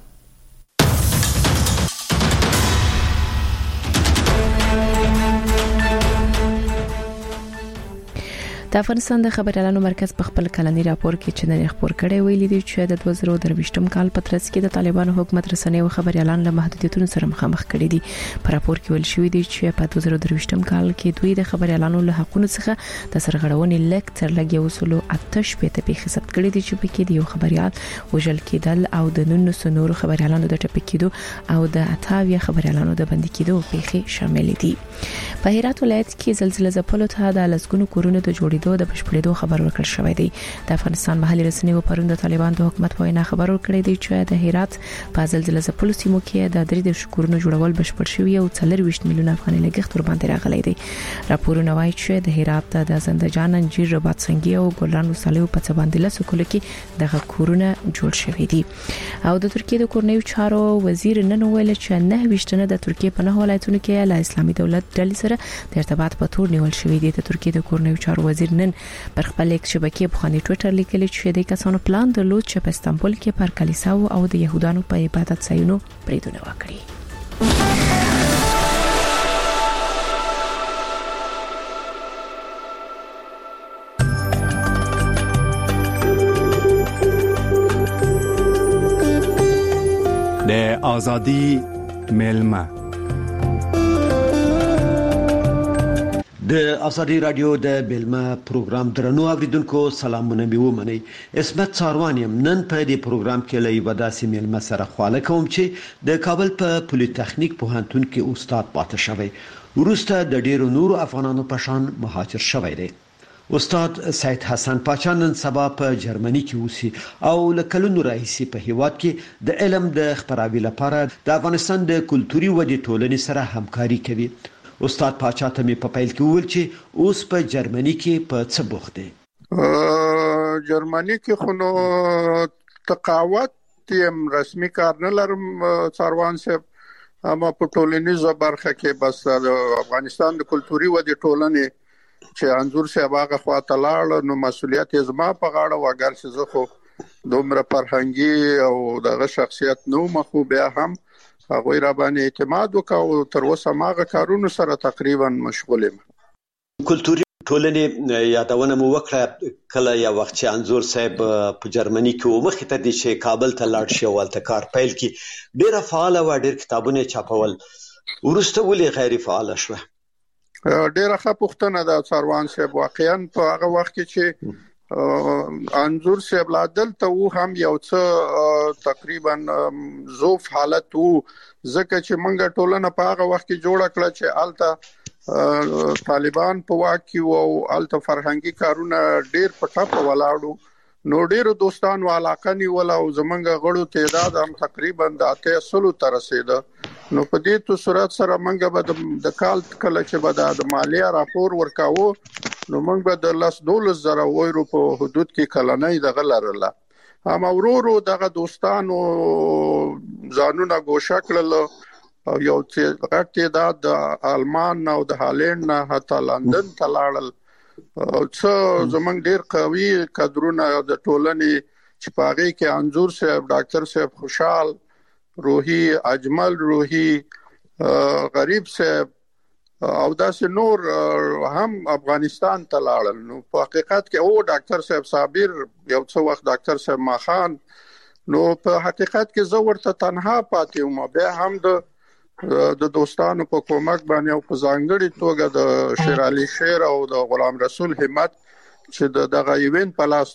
د افغانستان د خبريالانو مرکز په خپل کلنی راپور کې چې نن خبر کړي ویلي دي چې د 2023م کال په ترڅ کې د طالبانو حکومت رسنۍ او خبريالان له محدودیتونو سره مخامخ کړي دي. په راپور کې ویل شوی دی چې په 2023م کال کې دوی د خبريالانو له حقوقو څخه د سرغړونې لک تر لګي وسلو 8 پیښې ثبت کړي دي چې پکې د یو خبريال وژل کېدل او د 19 نورو خبريالانو د ټپي کېدو او د 28 خبريالانو د بندي کېدو پیښې شامل دي. په هرات ولایت کې زلزلې ځپلو ته د لسګونو کورونو د جوړېدو د بشپړېدو خبر ورکړل شوی دی. د افغانستان محلي رسنیو پرون د طالبان د حکومت په وینا خبر ورکړی دی چې د هرات په زلزلې ځپلو سیمو کې د 3 کورونو جوړول بشپړ شوی او 24 میلیون افغاني لګښت ور باندې راغلی دی. راپورونه وايي چې د هرات د زندجان انجیر رباط سنگي او ګلران وسالو په څه باندې له سکول کې دغه کورونه جوړ شوی دي. او د ترکیه د کورنیو چارو وزیر نن ویل چې 9 د ترکیه په 9 ولایتونو کې له اسلامي دولت ډلې سره د ارتباط په تور نیول شوی دی. د ترکیه د کورنیو چارو وزیر نن پر خپل یک شبکې په خاني ټوئیټر لیکلی چې د کسانو پلان درلود چې په استانبول کې پر کلیساو او د يهودانو په عبادت ځایونو بریدونه وکړي. د ازادي ملما د ازادي رادیو د بیلما پروګرام درنو اوریدونکو سلامونه مې ومنئ. اسمت څاروانیم نن په دې پروګرام کې له یو داسې میلمه سره خواله کوم چې د کابل په پولیټیکنیک پوهنتون کې استاد پاتې شوی، وروسته د ډیرو نورو افغانانو په شان مهاجر شوی دی. استاد سید حسن پاچا نن سبا په جرمني کې اوسي او له کلونو راهیسې په هیواد کې د علم د خپراوي لپاره د افغانستان د کلتوري ودې ټولنې سره همکاري کوي. استاد پاچا ته مې په پیل کې وویل چې اوس په جرمني کې په څه بوخت دی. جرمني کې خو نو تقاوت یم رسمي کار نه لرم څاروان صاحب، اما په ټولنیزه برخه کې بس د افغانستان د کلتوري ودې ټولنې چې انزور صاحب هغه خواته لاړ نو مسؤلیت یې زما په غاړه و، اگر چې زه خو دومره فرهنګي او دغه شخصیت نو مخو بیا هم هغه را باندې اعتماد وکاو. تر اوسه ماغه کارونو سره تقریبا مشغول یم. کلتوري ټولنې یادونه مو وکړه کله یا وخت چې انزور صاحب په جرمني کې مخې ته دي چې کابل ته لاړ شي او هلته کار پیل کړي، ډېره فعاله و، ډېر کتابونه چاپول، وروسته ولې غیر فعاله شوه؟ ډېره ښه پوښتنه ده څاروان صاحب. واقعا په هغه وخت کې چې انزور صاحب لا دلته وو هم یو څه تقریبا ضعف حالت وو، ځکه چې منګه ټولنه په هغه وخت کې جوړه کړه چې الته طالبان په واک کې او الته فرهنګي کارونه ډېر په ټاپه ولاړو، نو ډېر دوستانو علاقه نیول او زمونږ غړو تعداد هم تقریبا د 800 ته رسیده. نو په دې صورت سره منګه به د کال کله چې به د مالیه راپور ورکاوه نو موږ به د 12,000 یورو په حدود کې کلنۍ دغه لرله. اما ورورو دغه دوستانو ځانونه ګوښه کړل او یو غټ تعداد د آلمان او د هالند نه حتی لندن ته لاړل. څه زمونږ ډېر قوي کادرونه د ټولنې چې په هغې کې انزور صاحب، ډاکټر صاحب خوشحال روحي، اجمل روحي، غریب صاحب او داسې نور هم افغانستان ته لاړل. نو په حقیقت کې او ډاکټر صاحب صابر، یو څه وخت ډاکټر صاحب ماخان، نو په حقیقت کې زه ورته تنها پاتې وم. بیا هم د دوستانو په کومک باندې او په ځانګړي توګه د شیر علي شیر او د غلام رسول همت چې دغه ایونت په لاس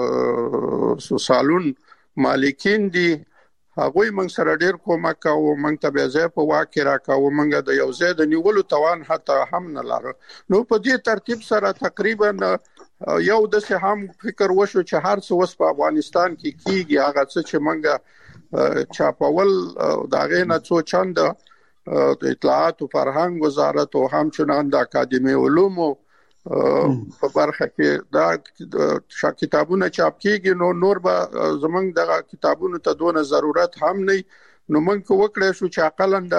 د سالون مالکین دي هغه موږ سره ډیر کومک کوي موږ ته به ځای په واکه راکاو موږ د یو ځای د نیولو توان حتی هم نه لرو نو په دې ترتیب سره تقریبا یو د څه هم فکر وشو چې هر څه وس په افغانستان کې کیږي هغه څه چې موږ چاپول دغه نه څو چند د اطلاعات او فرهنګ وزارت او همچنان د اکاډمي علوم په برخه کې دا کتابونه چاپ کیږي نو نور به زمونږ د کتابونو ته دونه ضرورت هم نه نو موږ وکړې شو چې اقلن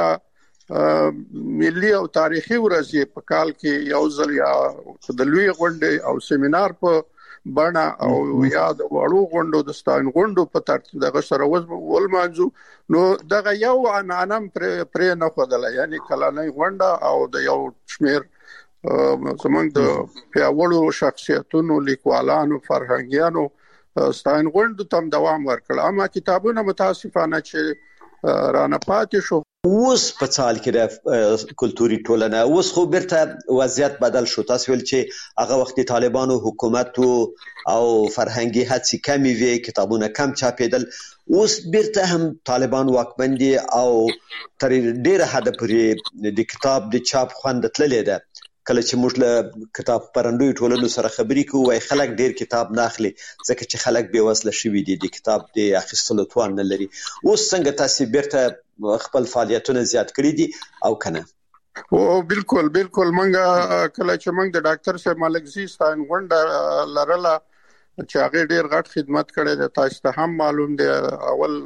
د ملي او تاریخي ورځې په کال کې یو ځل یا د لوی غونډې او سیمینار په بڼه او یا د وړو غونډو د ستاین غونډو په ترتیب دغه سره ولمانځو نو دغه یو عنعنم پر نه خدله یعنی کلانې غونډه او د یو شمیر زمونږ د پیاوړو شخصیتونو لیکوالانو فرهنګیانو ستاین غونډو تم دوام ورکړ اما کتابونه متاسفانه چې رانه پاتې شو اوس په څال کې د کلتوري ټولنه اوس خو بیرته وضعیت بدل شو تاسو ول چې هغه وخت طالبانو حکومت او فرهنګي هڅې کمی وی کتابونه کم چاپېدل اوس بیرته هم طالبان واکمندي او تر ډیره حد پورې د کتاب د چاپ خوند تللې ده کله چې موږ له کتاب پرندوی ټولنو سره خبرې کوو وای خلک ډیر کتاب نه اخلي ځکه چې خلک بې وسله شوي دي د کتاب د اخیستلو توان نه لري اوس څنګه تاسو بیرته خپل فعالیتونه زیات کړی دي او کنه او بالکل منګه کله چې موږ د ډاکټر صاحب ملک زی ستاین غونډه لرله چې هغه ډیر غټ خدمت کړی دی تاسو ته هم معلوم دی اول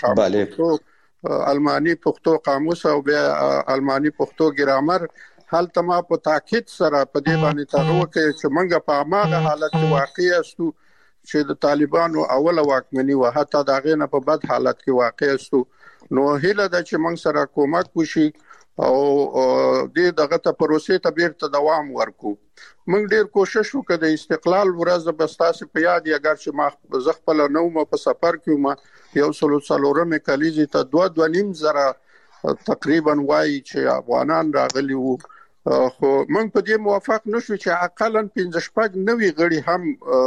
قاموس المانی پښتو قاموس او بیا المانی پښتو ګرامر حالت ما په تاکید سره په دې باندې تاغو کې چې موږ په هغه حالت کې واقع یاستو چې د طالبانو اوله واکمني و حتی دغه نه په بد حالت کې واقع یاستو نو هله د چې موږ سره کومک وشي او د دغه ته پروسې ته بیرته دوام ورکو موږ ډیر کوشش وکړو د استقلال ورځ به تاسو په یاد یې اگر چې ما زغپل نو په سفر کې ما یو سلوڅلورمه کلیزي ته 2.5 زره تقریبا وایي چې افغانان راغلي وو خو موږ په دې موافق نشو چې اقلن 15 نوي غړي هم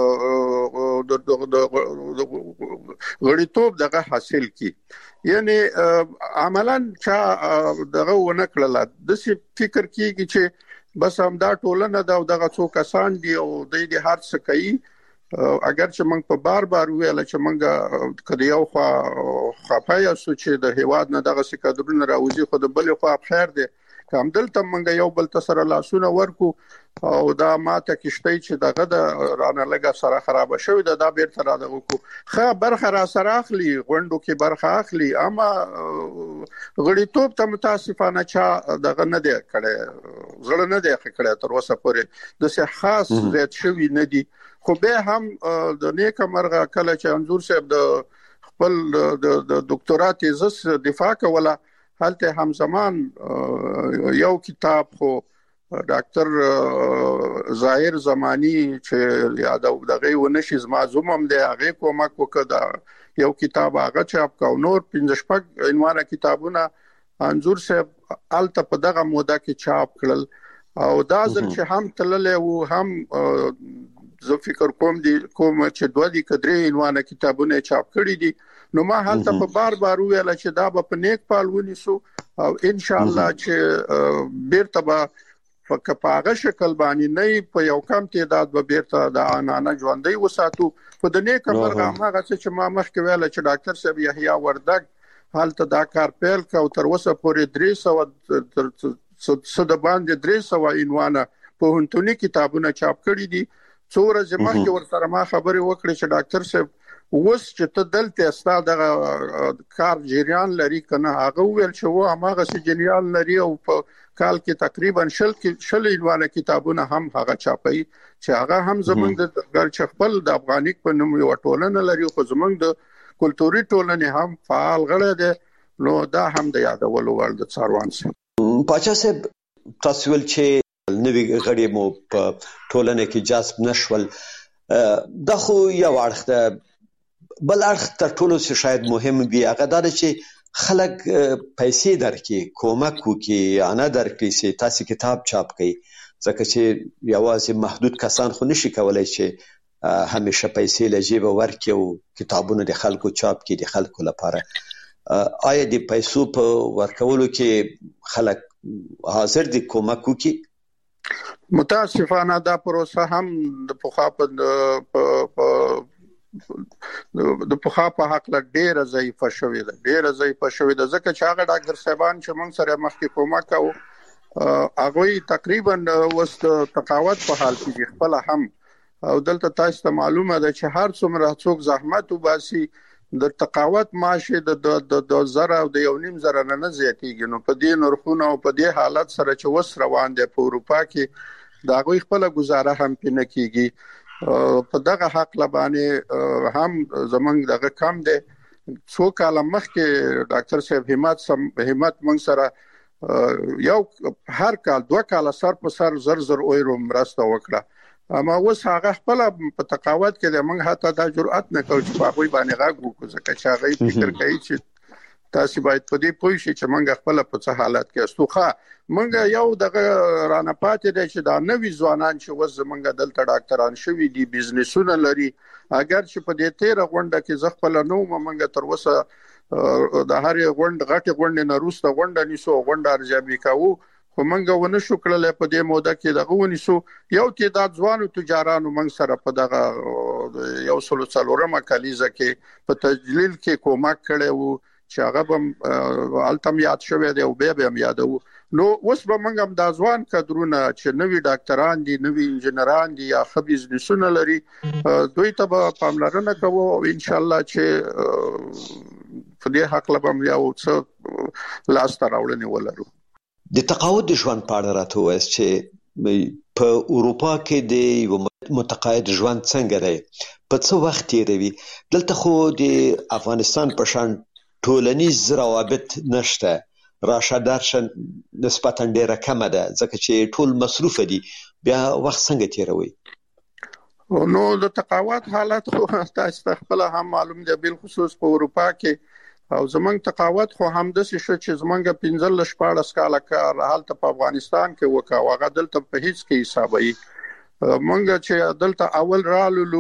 د غړیتوب دغه حاصل کی یعنی عملاً چې دغه ونکړل د څه فکر کیږي چې بس هم دا ټولنه دغه څو کسان دي او د دې هر څه کوي اگر چې موږ په بار ویل چې موږ کدی یو خپایا سو چې د هیواد نه دغه څه کډرونه راوځي خو د بل خو خیر دی کوم دلته موږ یو بل تسره لاسونه ورکو او دا ماته کېشتي چې دغه د رانه لګه سره خراب شوی دا بیرته را دغه کو خه برخه را سره اخلي غونډو کې برخه اخلي اما غړیتوب ته متاسفانه چا دغه نه دی کړي زړه نه دی کړي تر اوسه پورې د څه خاص زیات شوی نه دی خو به هم د نیک مرغه کله چې انزور صاحب د خپل د ډاکټرا تیزس دفاع کوله حالته هم زمان یو کتاب خو ډاکټر ظاهر زمانی چې یاد او دغه ونشي معزوم هم دی هغه کومک وکړه یو کتاب هغه چاپ کا نور 15 عنوانه کتابونه انزور صاحب الته په دغه موده کې چاپ کړل او دا ځل چې هم تللې وو هم زه فکر کوم چې دوه دي کډري عنوانه کتابونه چاپ کړي دي نو ما حالت په بار ویل چې دا په نیک پالونی سو او ان شاء الله چې بیرته به فکپاغه شکل باندې نه په یو کم تعداد به بیرته د انانه ژوندۍ وساتو په د نیک مرغه هغه چې ما مخکې ویل چې ډاکټر صاحب یحیی وردګ حالت دا کار پیل کا او تر اوسه پورې 300 د باندې 300 عنوانه په هنتونی کتابونه چاپ کړي دي څوره زموږ کې ورسره ما خبرې وکړې چې ډاکټر صاحب اوس چې ته دلته استا د کار جریان لري کنه هغه ویل چې و هغه سي جریان لري او په کال کې تقریبا شل عنوانه کتابونه هم هغه چاپي چې هغه هم زمونږ د ګر خپل د افغانیک په نوم یو ټولنه لري خو زمونږ د کلتوري ټولنې هم فعال غړي دي نو دا هم د یادولو وړ د څاروان سي پاچا صاحب تاسو ول چې نوی غړي مو په ټولنه کې جذب نشول دا خو یو اړخ ده بل اړخ تر ټولو څه شاید مهم وي هغه دا چې خلک پیسې درکې کومک وکي انا درکې چې تاسو کتاب چاپ کړئ ځکه چې یوازې محدود کسان خو نشي کولای چې همیشه پیسې له جیبه ورکړي او کتابونه د خلکو چاپ کړي د خلکو لپاره. آیا د پیسو په ورکولو کې خلک حاضر دي کومک وکړي؟ متاسفانه دا پروسه هم د پخوا په حق له ډیره ضعیفه شوې ده ځکه چې هغه ډاکټر صاحبان چې موږ سره مخکې کومک کوو هغه تقریبا وست تقاوت په حال کې خپل هم او دلته تاسو ته معلومه ده چې هر څومره څوک زحمت وباسي د تقاوت معاشه د زره او د 1.5 نه زیاتېږي. نو په دې نرخونو او په دې حالت سره چې وس روان دي په اروپا کې دا غوي خپل گزاره هم پینه کیږي. په دغه حق لبانه هم زمنګ دغه کم دي. څو کال مخکې ډاکټر صاحب همت مونږ سره یو هر کال 2 کال سر په سر زر اورو مرسته وکړه. اما اوس هغه خپل په تقاوت کې د موږ حتی دا جرأت نه کوي چې په هغه باندې غاګ وکړو ځکه چې هغه فکر کوي چې تاسو باید په دې پوه شئ چې موږ خپل په څه حالت کې استوخه موږ یو دغه رانه پاتې دي چې دا نوې ځوانان چې وز موږ دلته ډاکټران شوي دي بزنسونه لري اگر چې په دې 13 غونډه کې ځخ په نو موږ تر وسه د هر غونډه غټه غونډه نه روسته غونډه نیسو غونډه ارزیابي کوو خو موږ ونه شو کړل په دې موده کې دغه ونیسو یو تعداد ځوانو تجارانو موږ سره په دغه یو سلو څلورمه کلیزه کې په تجلیل کې کومک کړو چې هغه هم التم یاد شوی دی او به یادو. نو اوس به موږ هم د ځوان کډرونه چې نوی ډاکټران دي نوی انجنیران دي یا خبيز نسونه لري دوی ته به پاملرنه کوو او ان شاء الله چې په دې حق لبم یو څه لاس ته راوړنی ولرو. د تقاعد ژوند په اړه راته وایي چې په اروپا کې د متقاعد ژوند څنګه دی په څه وخت تیروي دلته خو د افغانستان په شان ټولنیز روابط نشته راشه درشه نسبتا ډیره کمه ده ځکه چې ټول مصروف دي بیا وخت څنګه تیروي؟ نو د تقاعد حالت خو تاسو خپل هم معلوم دی بل خصوص په اروپا کې او زمنګ تقاوت خو هم د شې چې زمنګ 15 کاله کار حالت په افغانستان کې وکاو هغه دلته په هیڅ کې حسابي مونږ چې دلته اول رالو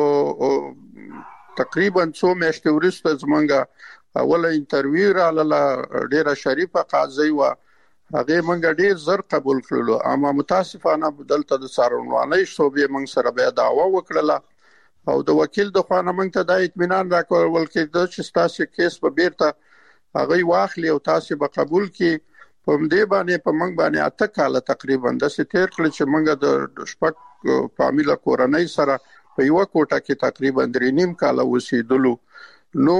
تقریبا 2 میاشتې وروسته زمنګ اول انټرویو رااله ډیره شریفه قاضي و هغه مونږ ډیر زر قبول کړلو اما متاسفانه دلته د سارونوالۍ صوبې مونږ سره به دعوا وکړه او د وکیل د خانه مونږ ته د اطمینان راکول کېده چې تاسو کیس په بیرته هغه واخلي او تاسو به قبول کړي په دې باندې په مونږ باندې اته کال تقریبا د ستیر کړ چې مونږ د شپږ فامیل کورنۍ سره په یو کوټه کې تقریبا 3.5 کال وسیدلو نو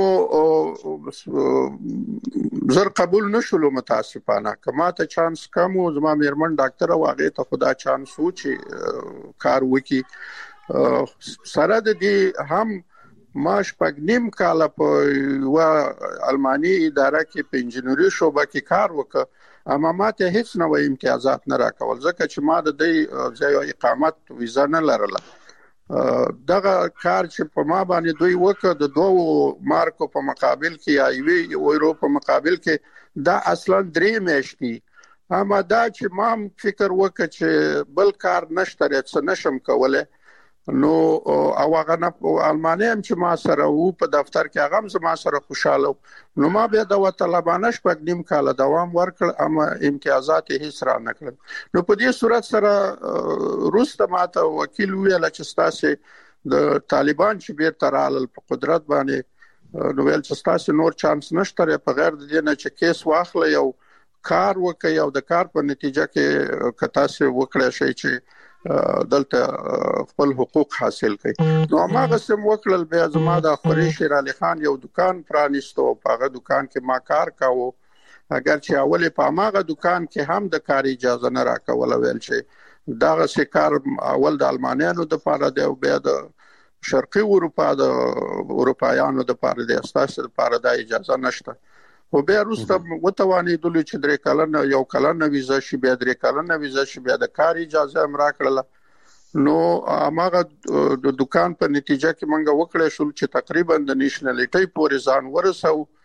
زر قبول نشولو متاسفانه کما ته چانس کم او زما میرمن ډاکټر واغې ته خدا چانس و چې کار وکي سره د دې هم ماش پګنیم کال په و المانی اداره کې په انجنیری شوبه کې کار وکړ اما ماته هیڅ نوې امتیازات نه راکول ځکه چې ما د دې ځای اقامت ویزا نه لرله دغه کار چې په ما باندې دوی وکړ د 2 مارکو په مقابل کې یا یو یورو په مقابل کې دا اصلا 3 میاشتې اما دا چې ما فکر وکړ چې بل کار نشته څه نشم کولای نو او هغه نه المانیا هم چې ما سره وو په دفتر کې هغه هم ما سره خوشاله نو ما به د طالبانه شپږ کال دوام ورکړ اما امتیازات هیڅ را نه کړل نو په دې صورت سره روسته ماته وکیل ویل چې تاسو د طالبان چې بیرته رالل په قدرت باندې نو ویل چې تاسو نور چانس نشته په غیر د دې نه چې کیس واخلې یو کار وکي او د کار په نتیجه کې کتا سه وکړی شي چې دلته خپل حقوق حاصل کړي نو هغه سم وکړل بیا زما د خوري شیر علي خان یو دکان پرانیستو په هغه دکان کې ما کار کاوه اگر چې اول په هغه دکان کې هم د کار اجازه نه راکول ویل چې دا کار اول د المانیانو د لپاره دی او بیا د شرقي اروپا د اروپایانو د لپاره دی اساسه د لپاره د اجازه نشته او بیا روسته وتوانی دلته چې 3 کلنه یو کلنه ویزا شي بیا 3 کلنه ویزا شي بیا د کار اجازه هم راکړله نو هغه د دکان په نتیجه کې مونږ وکړې شو چې تقریبا د نېشنلټي پورې ځان ورسو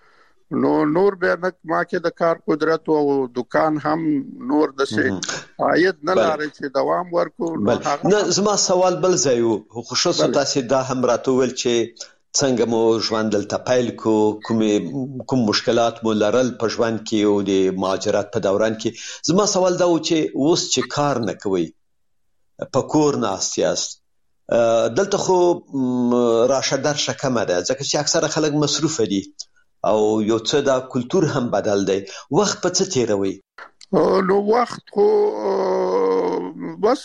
نور به ما کې د کار قدرت او دکان هم نور د څه عاید نه لري چې دوام ورکو. نه زما سوال بل ځای وو، خصوصا تاسو دا هم راته ویل چې څنګه مو ژوند دلته پیل کو، کوم مشکلات مو لرل په ژوند کې او د مهاجرت په دوران کې. زما سوال دا و چې اوس چې کار نه کوي، په کور ناست یاست، دلته خو راشه درشه کمه ده ځکه چې اکثره خلک مصروف دي او یو څه دا کلچر هم بدل دی. وخت په څه تیروي؟ نو وخت خو بس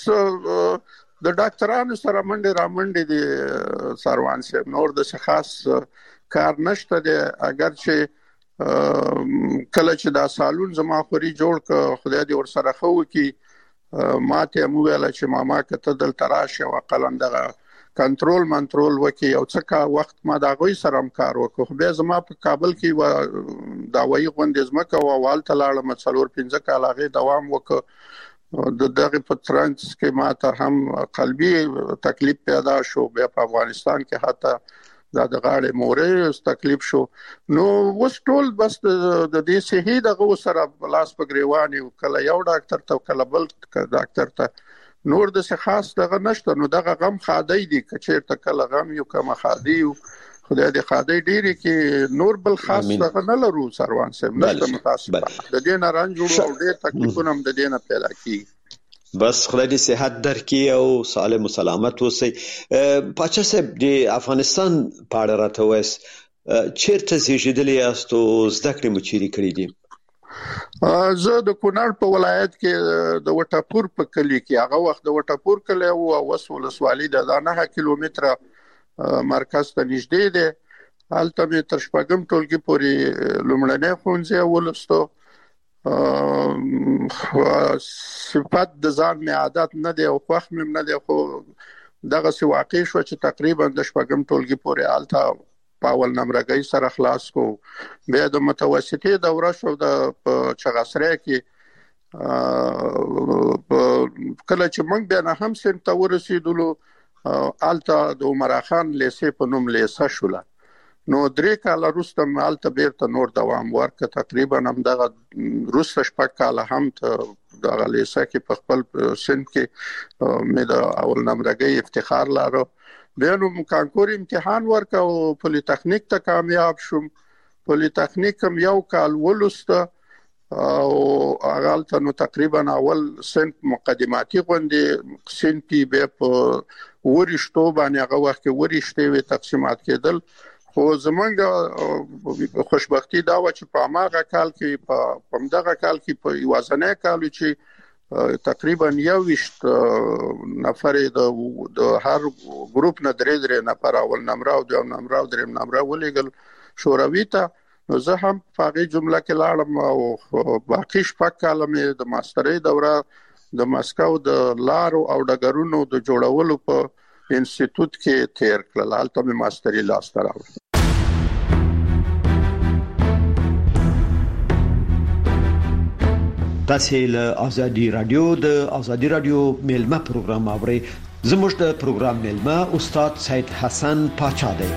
د ډاکټرانو سره منډه دي سروان صاحب، نور د خاص کار نشته دی. اگر چې کله چې دا سالون زما خوري جوړ ک خدای دې ور سره خو کی ماته مو ویل چې ماما کته دل تراشه او قلندغه کنټرول وکي او څه کا وخت ما دا غوي سره کار وکړو. به زما په کابل کې و دا وایي غونډې زمکه او والته لاړم 4-5 کال هغه دوام وکړ. د دغه په ترانس کې ما ته هم قلبي تکلیف پیدا شو، بیا په افغانستان کې حتی دا د غاړې مورې تکلیف شو. نو وس ټول بس د دې صحي دغه سره بلاس په گریواني کله یو ډاکټر ته کله بل ډاکټر ته، نور د څه خاص دغه نشته. نو دغه غم خادي دي کچیر ته کله غم یو کما خادي خدای دې خادي ډیری کې نور بل خاص دغه نه لرو سروان صاحب، نشته متاسف د دې نه رنج او ډېر تکلیفونه هم د دې نه پیدا کی. بس خدای دې صحت درکړي او سالم و سلامت اوسئ. پاچا صاحب د افغانستان په اړه راته وایي چیرته زیږیدلی یاست او زده کړې مو چیرې کړې دي؟ زه د کونړ په ولایت کې د وټاپور په کلی کې، هغه وخت د وټاپور کلی او اوس ولسوالۍ د 9 کیلومتره مرکز ته نږدې دی. هلته مې تر شپږم ټولګي پورې لومړنۍ ښوونځی ولوستو. صفات د ځان می عادت نه دی او خوښ مې نه دی، خو دغه سی واقع شو چې تقریبا د شپږم ټولګي پورې هلته په اول نمرګۍ سره خلاص کو. بیا د متوسطې دوره شو د چغسرې کې. کله چې موږ بیا نه هم سن ته ورسېدلو الته د عمر خان لیسې په نوم لیسه شوله. نو 3 کال وروسته مالته بیرته نور دوام ورک، تقریبا هم دغه روسه شپږ کال هم ته دغه لیسه کې په خپل سن کې مې د اول نمرګۍ افتخار لاره. بیا نو کانکور امتحان ورک او پولی تخنیک ته کامیاب شوم. پولی تخنیک هم یو کال ولسته او هغه نو تقریبا اول سن مقدماتي غونډې سن پی به په ورشتو باندې هغه وخت کې ورشته وي تقسیمات کېدل. خو زمونږ خوشبختی دا و چې په هغه کال کې په همدغه کال کې په یوازنه کال چې تقریبا 21 نفر د هر ګروپ نه 3 نفر اول نمره او دویم نمره او دریم نمره ولېګل شوروي ته. نو زه هم په هغه جمله کې لاړم او باقي شپږ کاله مې د ماسترۍ دوره د مسکو د لارو او ډګرونو د جوړولو په انسټیټیوټ کې تیر کړل. هلته مې ماستري لاسته راوړه. تاسو له ازادي رادیو د ازادي رادیو میلمه پروګرام اورئ. زموږ د پروګرام میلمه استاد سید حسن پاچا دی.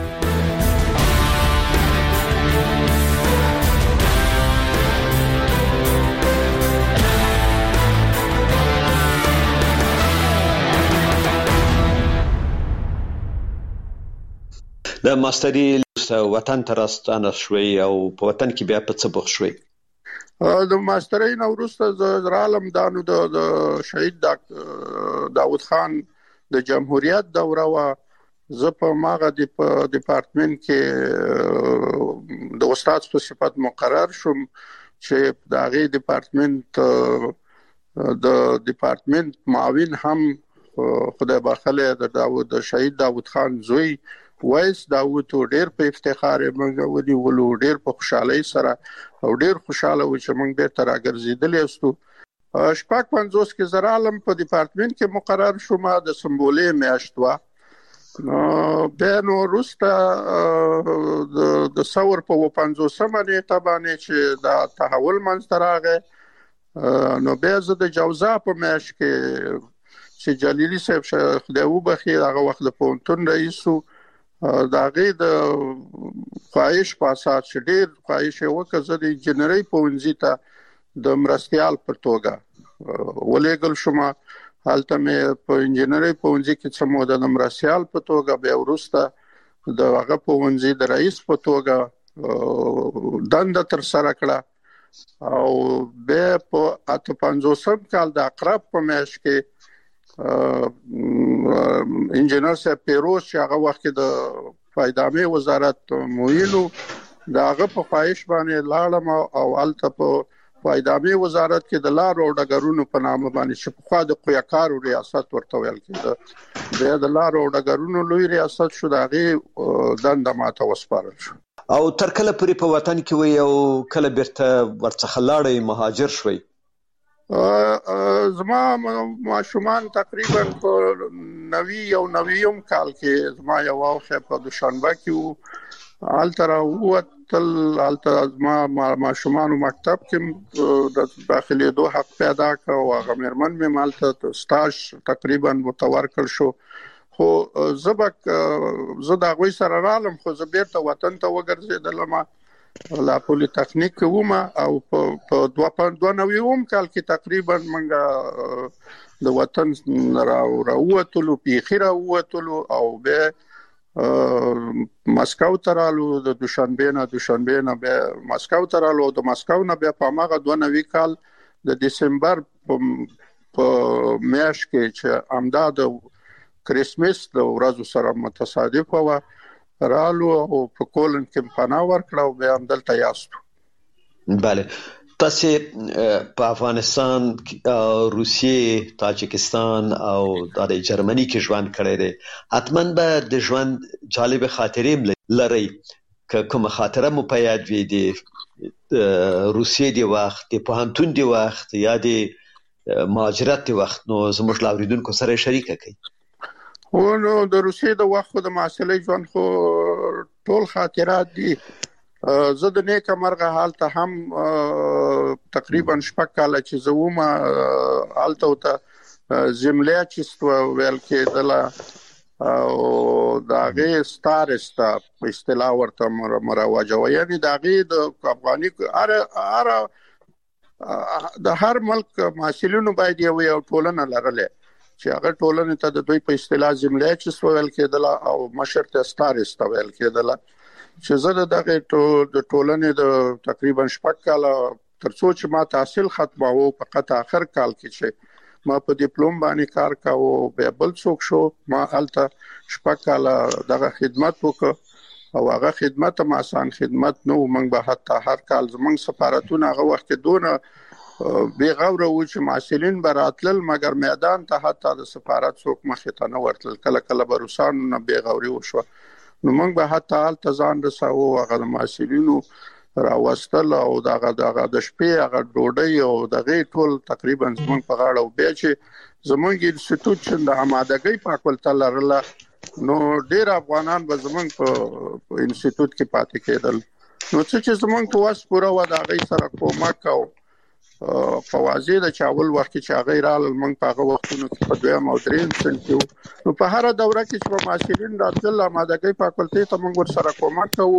د ماستري وطن ته راستانه شوي او په وطن کې بیا په څه بوخ شوي؟ د ماسترۍ نو وروسته د عالم دانو د شهید داود خان د جمهوریت دوره وا. زه په ماغه د ډپارټمنټ کې د استاد په صفت مقرر شوم چې د هغه ډپارټمنټ معاون هم خدای بخله د شهید داود خان زوی وایس داوود ډېر په افتخار موږ ودی ولو ډېر په خوشحالي سره او ډېر خوشاله و چې موږ بیرته راګرځیدل یو. 55 کې زرالم په ډپارټمنټ کې مقرر شوم د سمبولې میاشت وا. بیا نو روسته د ثور په 50 نیټه باندې چې دا تحول منځ راغی. نو بیا زه د جوزا په میاشت کې چې جلیلی صاحب خدای وبخي هغه وخت د پونتون رئیسو دا غي د خواهش په اساس چې ډیر خواهش وکړه د انجنیری پوهنځي ته د مرستيال په توګه ولېګل شوم. حالته مې په انجنیری پوهنځي کې څه موده د مرستيال په توګه بیا وروسته د هغه پوهنځي د رئیس په توګه دنده تر سره کړه او به په 55 کال د اقرب په میاشت کې انجنیر صاحب پیروز چې هغه وخت د فایدامه وزارت مویلو داغه په خواهش باندې لاړم او الته په فایدامه وزارت کې د لارو او ډګرونو په نامه باندې چې په خوا د قویاکارو ریاست ورته ویل کېده د لارو او ډګرونو لوی ریاست شو داغه دنده ماته وسپارل شو. او تر کله پورې په وطن کې وي او کله بیرته ورڅخه لاړې مهاجر شوي؟ زما ماشومان تقریبا په 90 کال کې زما یو واخه په دوشنبه کې الترا وتل التزما ماشومان مکتب کې د داخلي دوه حق پیدا کړ او هغه مرمن مې مالته سټاج تقریبا متورکل شو. خو زه دا غوي سره رالم خو زه بیرته وطن ته وګرځیدلم لا پولی تخنیک کوم او په 2009 کال کې تقریبا منګه د وطن راووتلو پیخیره ووتلو او به مسکو ترالو د دوشنبه نه به مسکو ترالو د مسکو نه به په ماغه 2009 کال د دسمبر په میاشت کې چې امداد کریسمس د ورځو سره متصادف و رالو او په کولن کې پناه ورکړو به هم دلته یاستو. بله تاسو په افغانستان، روسیې، تاجکستان او د جرمني کې ژوند کړی دی. حتماً به د ژوند جالب خاطرې لرئ. که کومه خاطره مو په یاد وي د روسیې د وخت، د پوهنتون د وخت یا د مهاجرت د وخت، نو زموږ لاوریدونکو سره شریکه کړئ. نو د روسیې د وخت د محصلۍ ژوند خو ټول خاطرات دي. زه د نیکه مرغه حالته هم تقریبا شپږ کاله چې زوم حالته ته زملیاچست ویل کېدله او داغه ستارستا په اصطلاح ورته مروجه و، یعنی داغه د افغاني د هر ملک محصلینو باید یو ټولنه لرله چې هغه ټولنه ته د دوی په اصطلاح زملیاچست ویل کېدله او مشر ته ستارستا ویل کېدله. چې زه دغه د ټولنې د تقریبا شپږ کاله ترڅو چې ما تحصیل ختماوه فقط اخر کال کې چې ما په ډیپلوم باندې کار کاوه به بل څوک شو ما الته شپږ کاله دغه خدمت وکړ او هغه خدمت هم آسان خدمت نو موږ به حتی هر کال زموږ سفارتونه هغه وخت دونه بے غوره و چې محصلین براتل مګر میدان ته حتی د سفارت څوک مخې ته نه ورتل. کله کله به روسانو نه بے غوري وشو نو موږ به حتی حالت ځان رساو هغه محصلینو راوستل او دغه د شپې هغه ډوډۍ او دغه ټول تقریبا زموږ په غاړه او بیا چې زموږ انسټیټیوټ چې د آمادګۍ فاکولټه لرله نو ډیر افغانان به زموږ په انسټیټیوټ کې پاتې کېدل. نو چې زموږ په واس پوره و د هغه سره کومک او فوازی د چاول وخت چې هغه رال موږ په هغه وختونو کې په دویم او دریم سنټیو نو په هر دوره کې چې محصلین راتل آمادګۍ فاکولټې ته موږ ور سره کومک کوو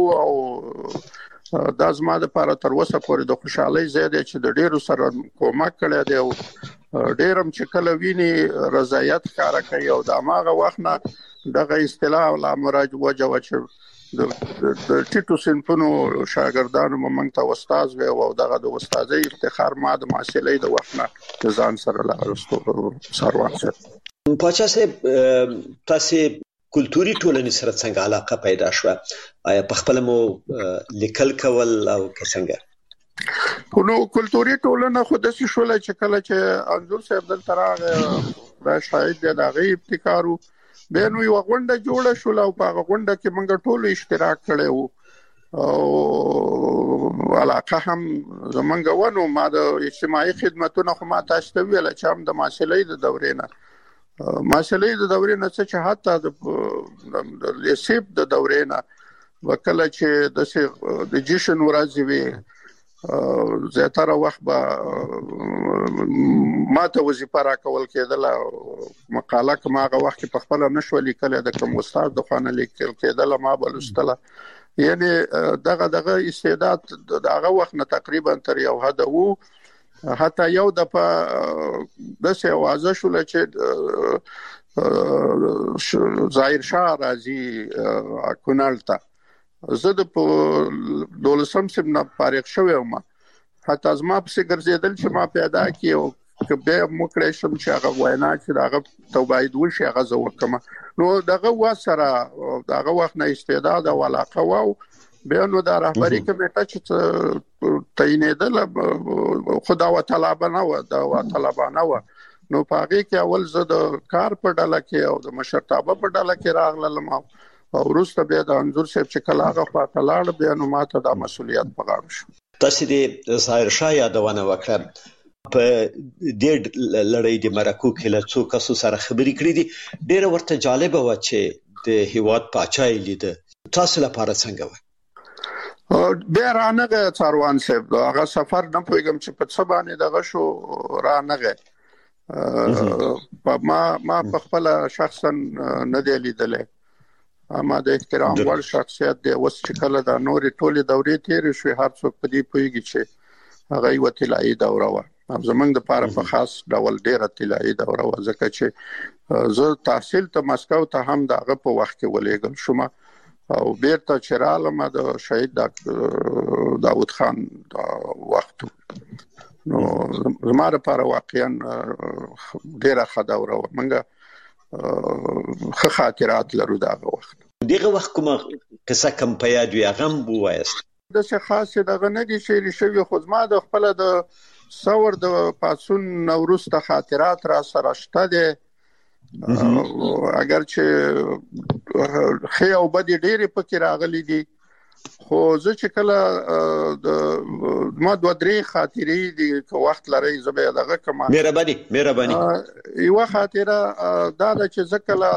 او دا زما د لپاره تر اوسه پورې د خوشحالۍ زیاده چې د ډیرو سره کومک کړی دی او ډیرم چې کله ویني رضایت ښکارا کوي او د ماغه وخت نه دغه اصطلاح لا مراج وجه چې د ټیټو صنفونو شاګردانو موږ ته استاد و او دغه د استادۍ افتخار ما د محصلۍ د وخت نه ځان سره لارستو سروان سره. پاچا صاحب تاسو کلتوري ټولنې سره څنګه علاقه پیدا شوه؟ آیا په خپل مو لیکل کول او څنګه؟ نو کلتوري ټولنه خو د شولای چې کله چې انځور صاحب دلته راغی را شاید د هغه ابتکارو به نو یو غونډه جوړه شول او په غونډه کې موږ ټول اشتراک کړو او علاقه هم زمونږ ونه ما د اجتماعي خدماتونو خو ما تاسو ته ویل چې هم د ماشلۍ د دورې نه چې حتی د لیسیب د دورې نه وکړه چې د جشن ورځې وي زیاتره وخت به ماته وظیفه راکول کېدله مقاله کوم هغه وخت په خپل نشو لیکل د کوم استاد د خانه لیکل کېدله ما بلستله یعنی دغه استعداد دغه وخت نه تقریبا تر یو حد وو حتی یو د په دسه واځه شول چې ظاهر شاه راځي کونړ ته زه د 12 سم نه فارغ شوم حتی از ما په ګرځیدل چې ما پیدا کیو کبه مکړې شم چې هغه وینا چې هغه توباید وشي هغه زه وکم نو دغه وسره دغه وخت نه استعداد او علاقه وو به نو د رهبری کمیټه چې تعینېدل خدا وتعالى و نو پاګه کې اول زه د کار په ډله کې او د مشرتابه په ډله کې راغلم او وروسته به د انځور صاحب چې کله هغه خواته لاړ به نو ماته د مسولیت په غاړه شو. تاسو د ظاهر شاه یادونه وکړه په دې لړۍ د مرکو کې له څو کسو سره خبرې کړې دي ډېر ورته جالب و چې د هیواد پاچای لید تاسو لپاره څنګه و به رانغه څاروان صاحب هغه سفر نه پوهیږم چې په څه باندې دغه شو رانغه ما په خپل شخصا نه دی لیدلې اما د احترام ور شخصیت دی اوس چې کله د نورې ټولې دورې تیر شوې هر څوک په دې پوهیږي چې هغه یو طلایي دوره و زمونږ د پاره په خاص ډول ډیره طلایي دوره و ځکه چې زه تحصیل ته مسکو ته هم دغه په وخت کې ولېګل شوم او بیرته چراله ما د شهید داوود خان وخت نو زماره لپاره واقعا ډیره خداوره منګه خه خاطرات لرو دغه وخت دغه وخت کومه قصه کم په یاد وي غم وایست د څه خاصه دغه نه دي شي شوی خو ما د خپل د څور د پاسون نوروز ته خاطرات را سره شته دي اگر چې خې او بدی ډېرې پکې راغلي دي خو زه چې کله ما دوه درې خاطرې دي که وخت لري زه به دغه کومه مهرباني یو خاطره دا چې زه کله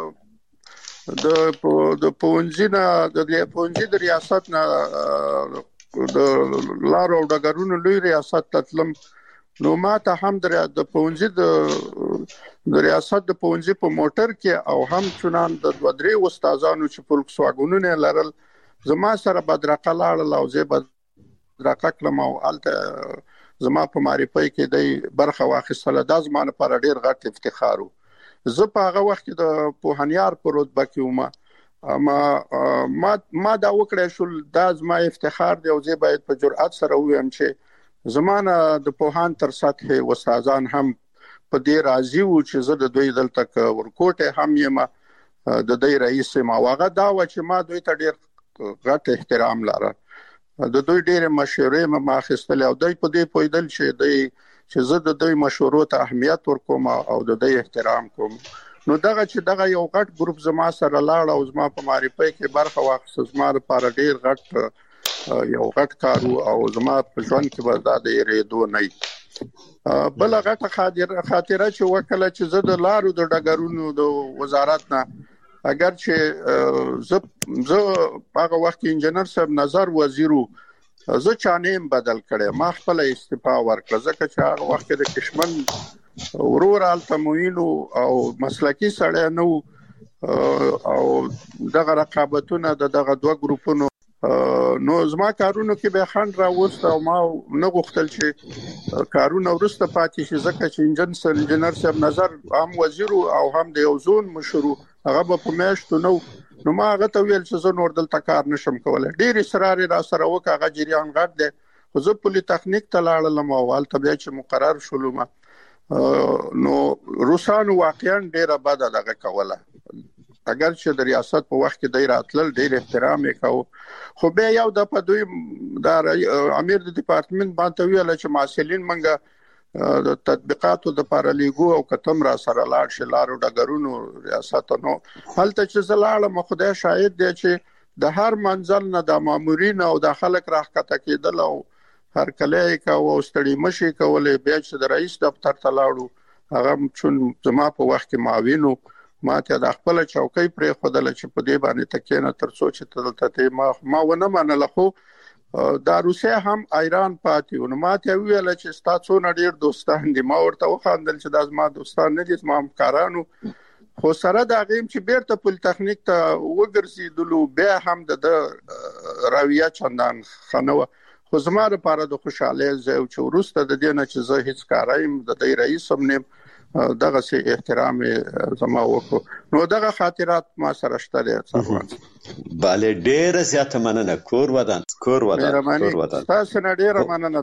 د پونځینا د پونځي د ریاست نه د لارو ډګرونو لوی ریاست تطلم نو ما ته هم د پونځي د ریاست د پونځي په موټر کې او هم چنان د دوه درې استادانو چې فولکس واګونونه لرل زما سره بدرقه لاړل او زه بدرقه کلم او الته زما په معرفي کې د برخه واخیستله د زمانه پر ډیر غټ افتخار زه په هغه وخت د پوهنیار په رتبه کې ومه ما دا وکړې شو د زما افتخار دی او زه باید په جرأت سره وایم چې زمانه د پوهان تر سطح استادان هم په دې راضي وو چې زه د دوی دلته ورکوټه هم یم د دوی رئیس ما واغه دا و چې ما دوی ته ډیر غټ احترام لاره د دوی ډېر مشورې ما اخیستل او دوی په دې پویدل چې زه د دوی مشورو ته اهمیت ورکوم او د دوی احترام کوم نو دغه چې دغه یو غټ ګروپ زما سره لاړ او زما په معرفي کې برخه واخیسته زما لپاره ډېر غټ یو غټ کارو او زما په ژوند کې به دا د ریدو نه بل غټه خاطره چې وکړه چې زه د لارو د ډګرونو د وزارت نه اگر چې زه هغه وخت انجنیر صاحب نظر وزیرو زه چانیم بدل کړم ما خپل استعفا ورکړه ځکه چې هغه وخت د کشمن ورور التموینو او مسلکی سړی نو او دغه رقابتونه دغه دوه ګروپونو نو زما کارونو کې به خند راوست او ما نه غوښتل چې کارونه ورسته پاتې شي ځکه چې انجنیر صاحب نظر هم وزیر او هم د یو زون مشرو هغه په میاشتو نو ما هغه ته ویل چې زه نور دلته کار نشم کولای ډیر اصرار را سره وکړ هغه جریان غټ دی خو زه پولی تخنیک ته لاړم او حالت بیا چې مقرر شولم نو روسانو واقعا ډیره بد دغه کوله اگر چې د ریاست په وخت کې د راتلل ډیر احترام وکاو خو به یو د پدوی د امیر د ډپارټمنټ باندې ویل چې مسؤلین منګه د تطبیقاتو د پارلیګو او کتم را سره لاړ شلارو ډګرونو ریاست نو هلته چې زلاله مخدای شاهد دی چې د هر منزل نه د مامورین او د خلک راخته کېدل او هر کله او ستړي مشي کولې بیا چې د رئیس دفتر ته لاړو هغه چون زما په وخت کې معاونو ما ته د خپل چوکۍ پرې خدل چې په دې باندې تکینه تر څو چې تدلته ما ونه منله خو دا روسیا هم ایران پاتې نو ماته ویل چې تاسو نه ډیر دوستان دي ما ورته وخاندل چې دا زما دوستان نه دي زما همکارانو خو سره دا غیم چې بیرته پول تخنیک ته وګرځیدلو بیا هم د راویه چندان خنوه خو زما لپاره د خوشاله زو چې ورسته د دې نه چې زه هیڅ کارایم د دې رئیس هم نه دغه سي احترام زما وکړو نو دغه خاطرات ما سره شته څنګه bale ډېر زیاته مننه کور ودان تاسو نه ډېر مننه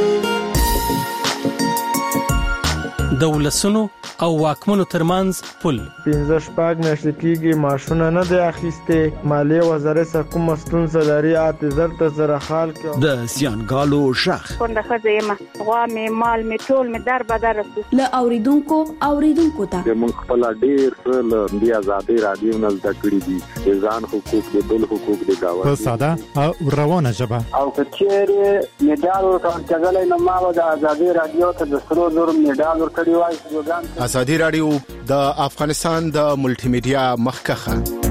د ولسونو او واکمنو ترمنځ پل 15 میاشتې کېږي ماشونه نه دی اخیسته مالیه وزارت حکومت مستون سلاري اعتذار ته سره حال کې د سیانګالو شخ څنګه خزه ما غوا می مال می ټول می در بدر ل اوریدونکو ته موږ خپل ډیر ل دی آزادي رادیو نه زده کړی دي ځان حقوق د بل حقوق د گاوه په ساده او روانه ژبه او کچېره میډال ورته ځلای نه ما د آزادي رادیو ته د سرو زر میډال ورکړی وای ازادي رادیو د افغانستان د ملټي میډیا مخکخه